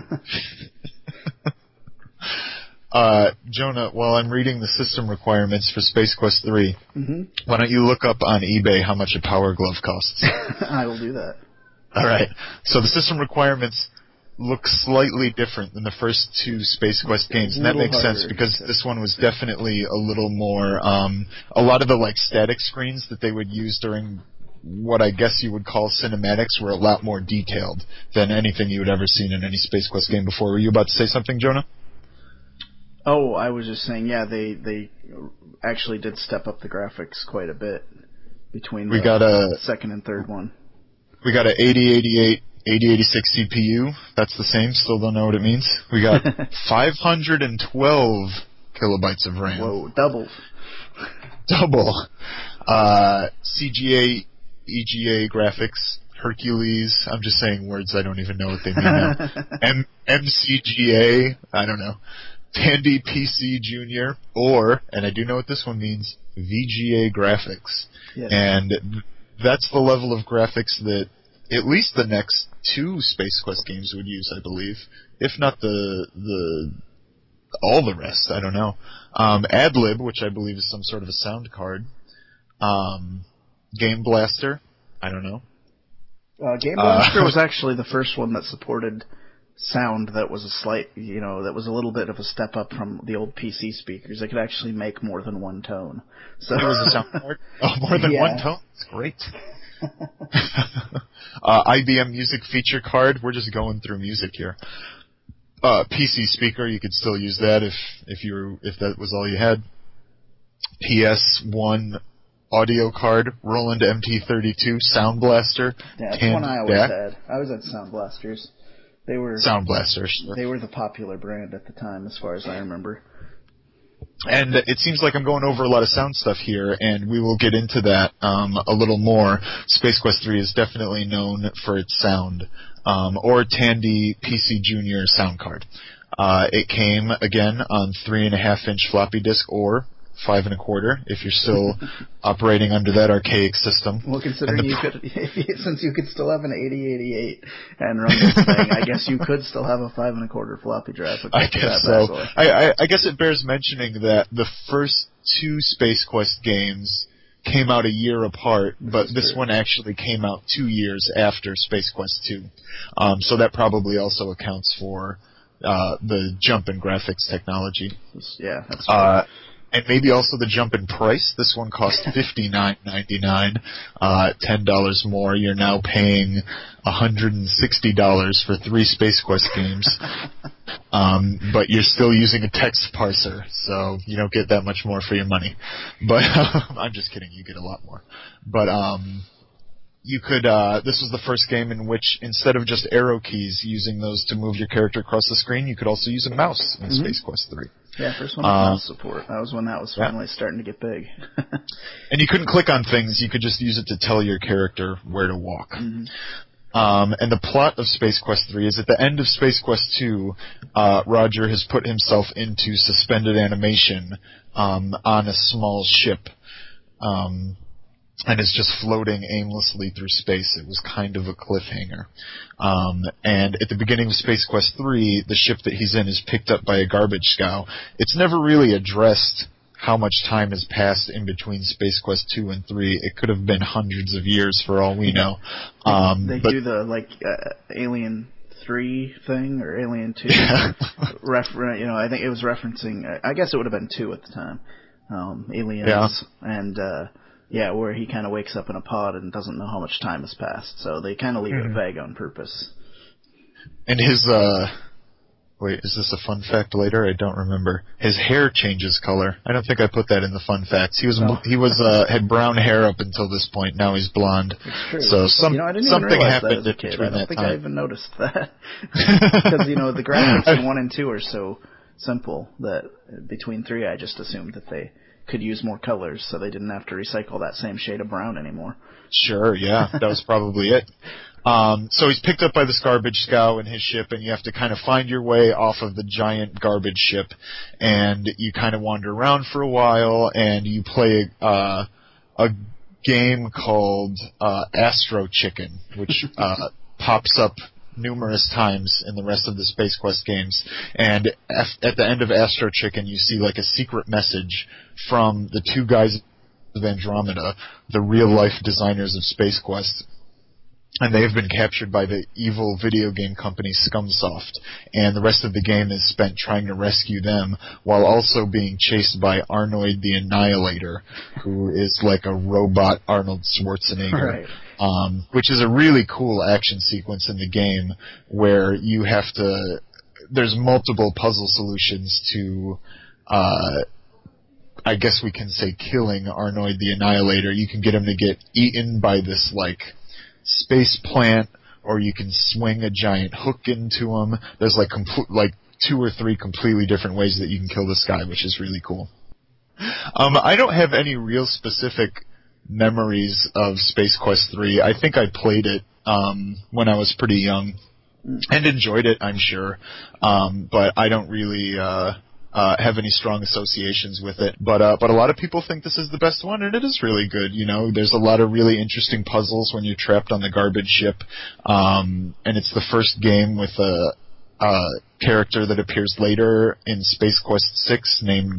Jonah, while I'm reading the system requirements for Space Quest 3, why don't you look up on eBay how much a Power Glove costs? I will do that. All right. So the system requirements look slightly different than the first two Space Quest games, and that makes sense because this one was definitely a little more, a lot of the static screens that they would use during what I guess you would call cinematics were a lot more detailed than anything you had ever seen in any Space Quest game before. Were you about to say something, Jonah? Oh, I was just saying, yeah, they actually did step up the graphics quite a bit between the second and third one. We got a 8086 CPU. That's the same. Still don't know what it means. We got 512 kilobytes of RAM. Whoa, double. CGA, EGA graphics, Hercules. I'm just saying words I don't even know what they mean now. MCGA. I don't know. Tandy PC Junior, and I do know what this one means, VGA graphics. Yes. And that's the level of graphics that at least the next two Space Quest games would use, I believe. If not all the rest, I don't know. AdLib, which I believe is some sort of a sound card. Game Blaster, I don't know. Game Blaster was actually the first one that supported sound that was that was a little bit of a step up from the old PC speakers. They could actually make more than one tone. So it was a sound card? Oh, more than one tone? That's great. IBM Music Feature Card. We're just going through music here. PC speaker, you could still use that if that was all you had. PS1 audio card, Roland MT32, Sound Blaster. Yeah, that's one I always had. I was at Sound Blasters. They were Sound Blasters. They were the popular brand at the time, as far as I remember. And it seems like I'm going over a lot of sound stuff here, and we will get into that a little more. Space Quest 3 is definitely known for its sound, or Tandy PC Junior sound card. It came, again, on 3.5-inch floppy disk, or 5 1/4 if you're still operating under that archaic system. Well, considering since you could still have an 8088 and run this thing, I guess you could still have a 5 1/4 floppy drive. I guess so. I guess it bears mentioning that the first two Space Quest games came out a year apart, but this one actually came out 2 years after Space Quest 2. So that probably also accounts for the jump in graphics technology. Yeah, that's right. and maybe also the jump in price. This one cost $59.99, $10 more. You're now paying $160 for 3 Space Quest games. But you're still using a text parser, so you don't get that much more for your money. But I'm just kidding, you get a lot more. But you could this was the first game in which instead of just arrow keys, using those to move your character across the screen, you could also use a mouse in Space Quest 3. Yeah, first one with mouse support. That was when that was finally starting to get big. And you couldn't click on things, you could just use it to tell your character where to walk. And the plot of Space Quest 3 is at the end of Space Quest 2, Roger has put himself into suspended animation on a small ship, and is just floating aimlessly through space. It was kind of a cliffhanger. And at the beginning of Space Quest 3, the ship that he's in is picked up by a garbage scow. It's never really addressed how much time has passed in between Space Quest 2 and 3. It could have been hundreds of years for all we know. They do the, Alien 3 thing, or Alien 2. I think it was referencing, I guess it would have been 2 at the time. Aliens. Yeah. And, where he kind of wakes up in a pod and doesn't know how much time has passed. So they kind of leave it vague on purpose. And his, wait, is this a fun fact later? I don't remember. His hair changes color. I don't think I put that in the fun facts. He was had brown hair up until this point. Now he's blonde. It's true. So I didn't even something realize happened that as a kid. I don't think time. I even noticed that. Because, the graphics in 1 and 2 are so simple that between 3 I just assumed that they could use more colors, so they didn't have to recycle that same shade of brown anymore. Sure, yeah, that was probably it. So he's picked up by this garbage scow in his ship, and you have to kind of find your way off of the giant garbage ship, and you kind of wander around for a while, and you play a game called Astro Chicken, which pops up numerous times in the rest of the Space Quest games. And at the end of Astro Chicken, you see like a secret message from the 2 guys of Andromeda, the real-life designers of Space Quest. And they've been captured by the evil video game company Scumsoft. And the rest of the game is spent trying to rescue them while also being chased by Arnoid the Annihilator, who is like a robot Arnold Schwarzenegger. Right. Which is a really cool action sequence in the game where you have to... There's multiple puzzle solutions to... I guess we can say killing Arnoid the Annihilator. You can get him to get eaten by this, space plant, or you can swing a giant hook into him. There's 2 or 3 completely different ways that you can kill this guy, which is really cool. I don't have any real specific memories of Space Quest 3. I think I played it when I was pretty young and enjoyed it, I'm sure. But I don't really have any strong associations with it. But a lot of people think this is the best one, and it is really good. There's a lot of really interesting puzzles when you're trapped on the garbage ship. And it's the first game with a character that appears later in Space Quest 6 named,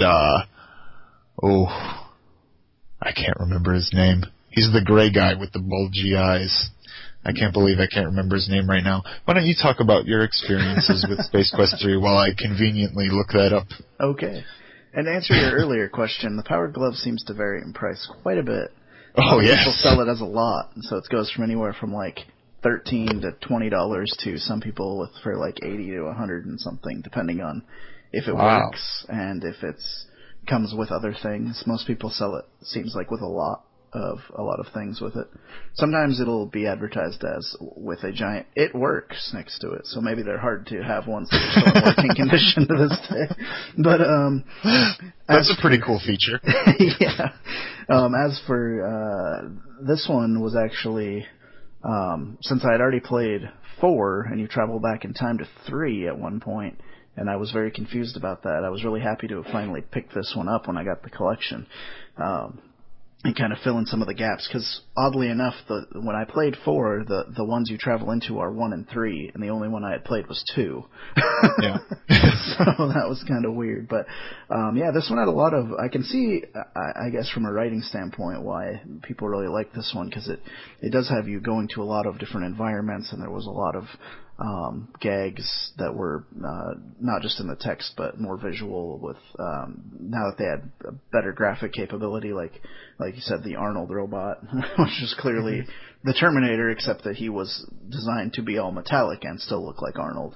I can't remember his name. He's the gray guy with the bulgy eyes. I can't believe I can't remember his name right now. Why don't you talk about your experiences with Space Quest 3 while I conveniently look that up? Okay. And to answer your earlier question, the Powered Glove seems to vary in price quite a bit. Oh, yes. People sell it as a lot, and so it goes from anywhere from $13 to $20 to some people for $80 to $100 and something, depending on if it works and if it's comes with other things. Most people sell it, seems like, with a lot of things with it. Sometimes it'll be advertised as with a giant "it works" next to it, so maybe they're hard to have ones that are still in working condition to this day. But that's a pretty cool feature. Yeah. As for this one was actually since I had already played 4 and you travel back in time to 3 at one point, and I was very confused about that. I was really happy to have finally picked this one up when I got the collection. And kind of fill in some of the gaps, because oddly enough, when I played 4, the ones you travel into are 1 and 3, and the only one I had played was 2. Yeah. So that was kind of weird, but this one had a lot of. I can see, I guess, from a writing standpoint, why people really like this one, because it does have you going to a lot of different environments, and there was a lot of gags that were not just in the text but more visual. With now that they had a better graphic capability, like you said, the Arnold robot, which is clearly the Terminator, except that he was designed to be all metallic and still look like Arnold.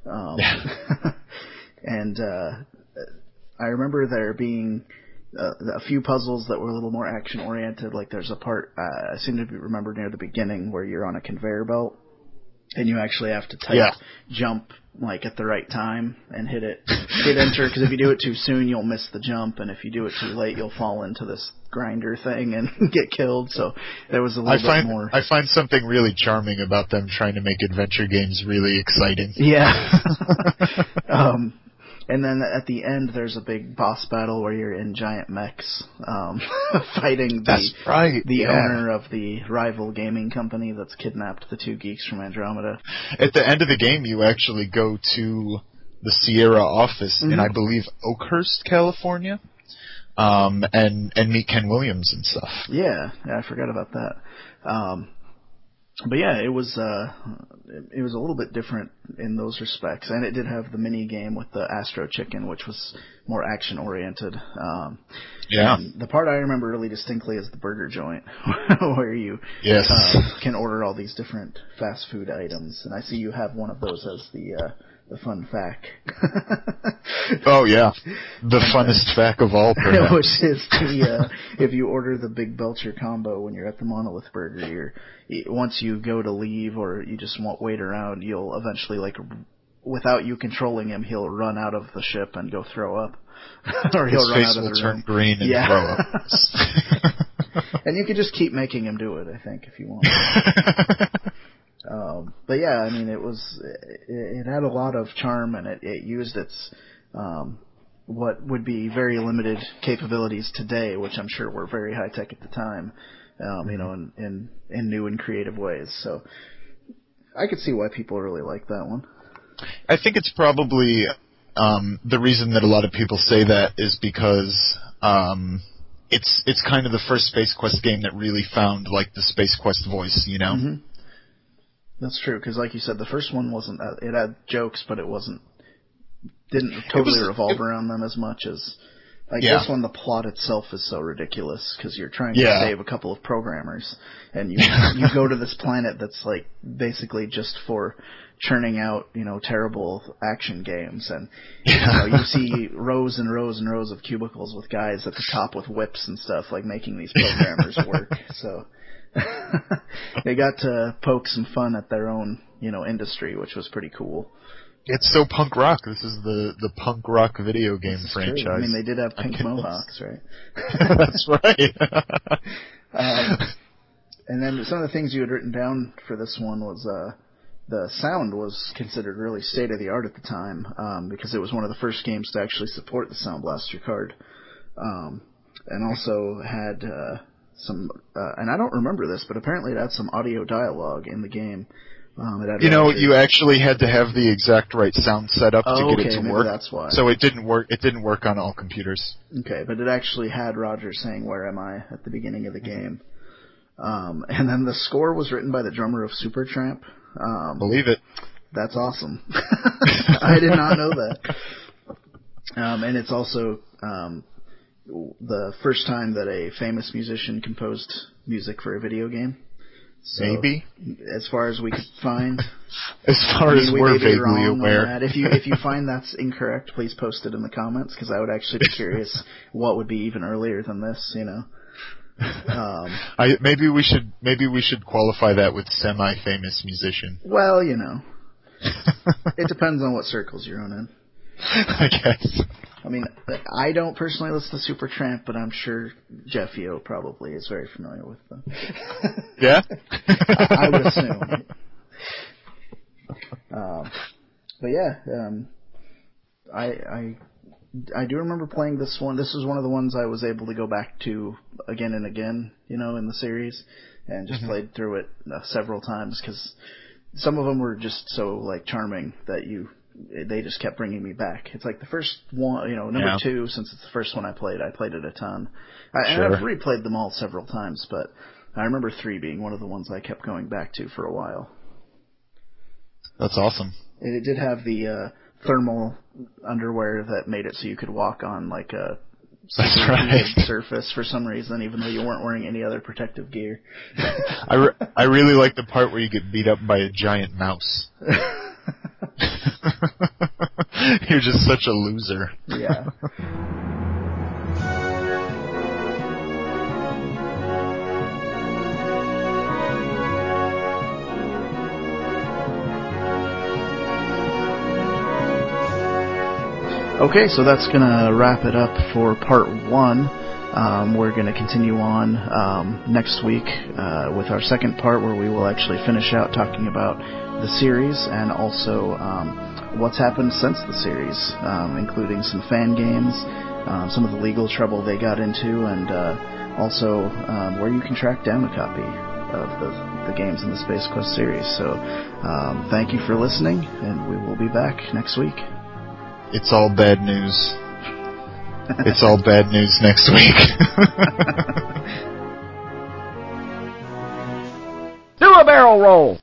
And I remember there being a few puzzles that were a little more action oriented. Like there's a part I seem to remember near the beginning where you're on a conveyor belt and you actually have to type jump like at the right time and hit enter, because if you do it too soon you'll miss the jump, and if you do it too late you'll fall into this grinder thing and get killed. So there was a little bit more. I find something really charming about them trying to make adventure games really exciting. Yeah. And then at the end, there's a big boss battle where you're in giant mechs, fighting the owner of the rival gaming company that's kidnapped the two geeks from Andromeda. At the end of the game, you actually go to the Sierra office in, I believe, Oakhurst, California, and meet Ken Williams and stuff. Yeah, I forgot about that. But yeah, it was a little bit different in those respects, and it did have the mini game with the Astro Chicken, which was more action oriented. And the part I remember really distinctly is the burger joint, where you can order all these different fast food items, and I see you have one of those as the fun fact. Oh yeah, the funnest fact of all, perhaps. Which is if you order the Big Belcher combo when you're at the Monolith Burger, once you go to leave or you just won't wait around, you'll eventually, like, without you controlling him, he'll run out of the ship and go throw up. Or he'll run out of the room. His face will turn green and throw up. And you can just keep making him do it, I think, if you want. But yeah, I mean, it had a lot of charm, and it used its what would be very limited capabilities today, which I'm sure were very high tech at the time, in new and creative ways. So I could see why people really like that one. I think it's probably the reason that a lot of people say that is because it's kind of the first Space Quest game that really found like the Space Quest voice, you know. Mm-hmm. That's true, because like you said, the first one wasn't. It had jokes, but didn't totally revolve around them as much as. Like this one, the plot itself is so ridiculous because you're trying to save a couple of programmers, and you go to this planet that's like basically just for churning out terrible action games, and you see rows and rows and rows of cubicles with guys at the top with whips and stuff, like making these programmers work. So. They got to poke some fun at their own, industry, which was pretty cool. It's so punk rock. This is the punk rock video game franchise. True. I mean, they did have pink mohawks, right? That's right. And then some of the things you had written down for this one was the sound was considered really state of the art at the time, because it was one of the first games to actually support the Sound Blaster card, and also had. Some, and I don't remember this, but apparently it had some audio dialogue in the game. You actually had to have the exact right sound set up to get it to work. That's why. So it didn't work. It didn't work on all computers. Okay, but it actually had Roger saying "Where am I?" at the beginning of the game. And then the score was written by the drummer of Supertramp. Believe it. That's awesome. I did not know that. And it's also the first time that a famous musician composed music for a video game. So, maybe, as far as we could find. As far as we're vaguely aware. If you find that's incorrect, please post it in the comments, because I would actually be curious what would be even earlier than this. Maybe we should qualify that with semi-famous musician. Well, it depends on what circles you're in. I guess. I mean, I don't personally listen to Supertramp, but I'm sure Jeff Yo probably is very familiar with them. Yeah? I would assume. But yeah, I do remember playing this one. This was one of the ones I was able to go back to again and again, in the series, and just played through it several times, because some of them were just so like charming that they just kept bringing me back. It's like the first one, number 2, since it's the first one I played it a ton. And I've replayed them all several times, but I remember 3 being one of the ones I kept going back to for a while. That's awesome. It did have the thermal underwear that made it so you could walk on like a surface for some reason, even though you weren't wearing any other protective gear. I really like the part where you get beat up by a giant mouse. You're just such a loser. Yeah. Okay, so that's going to wrap it up for part 1. We're going to continue on next week with our second part, where we will actually finish out talking about the series and also what's happened since the series, including some fan games, some of the legal trouble they got into, and also where you can track down a copy of the games in the Space Quest series. So thank you for listening, and we will be back next week. It's all bad news. It's all bad news next week. Do a barrel roll!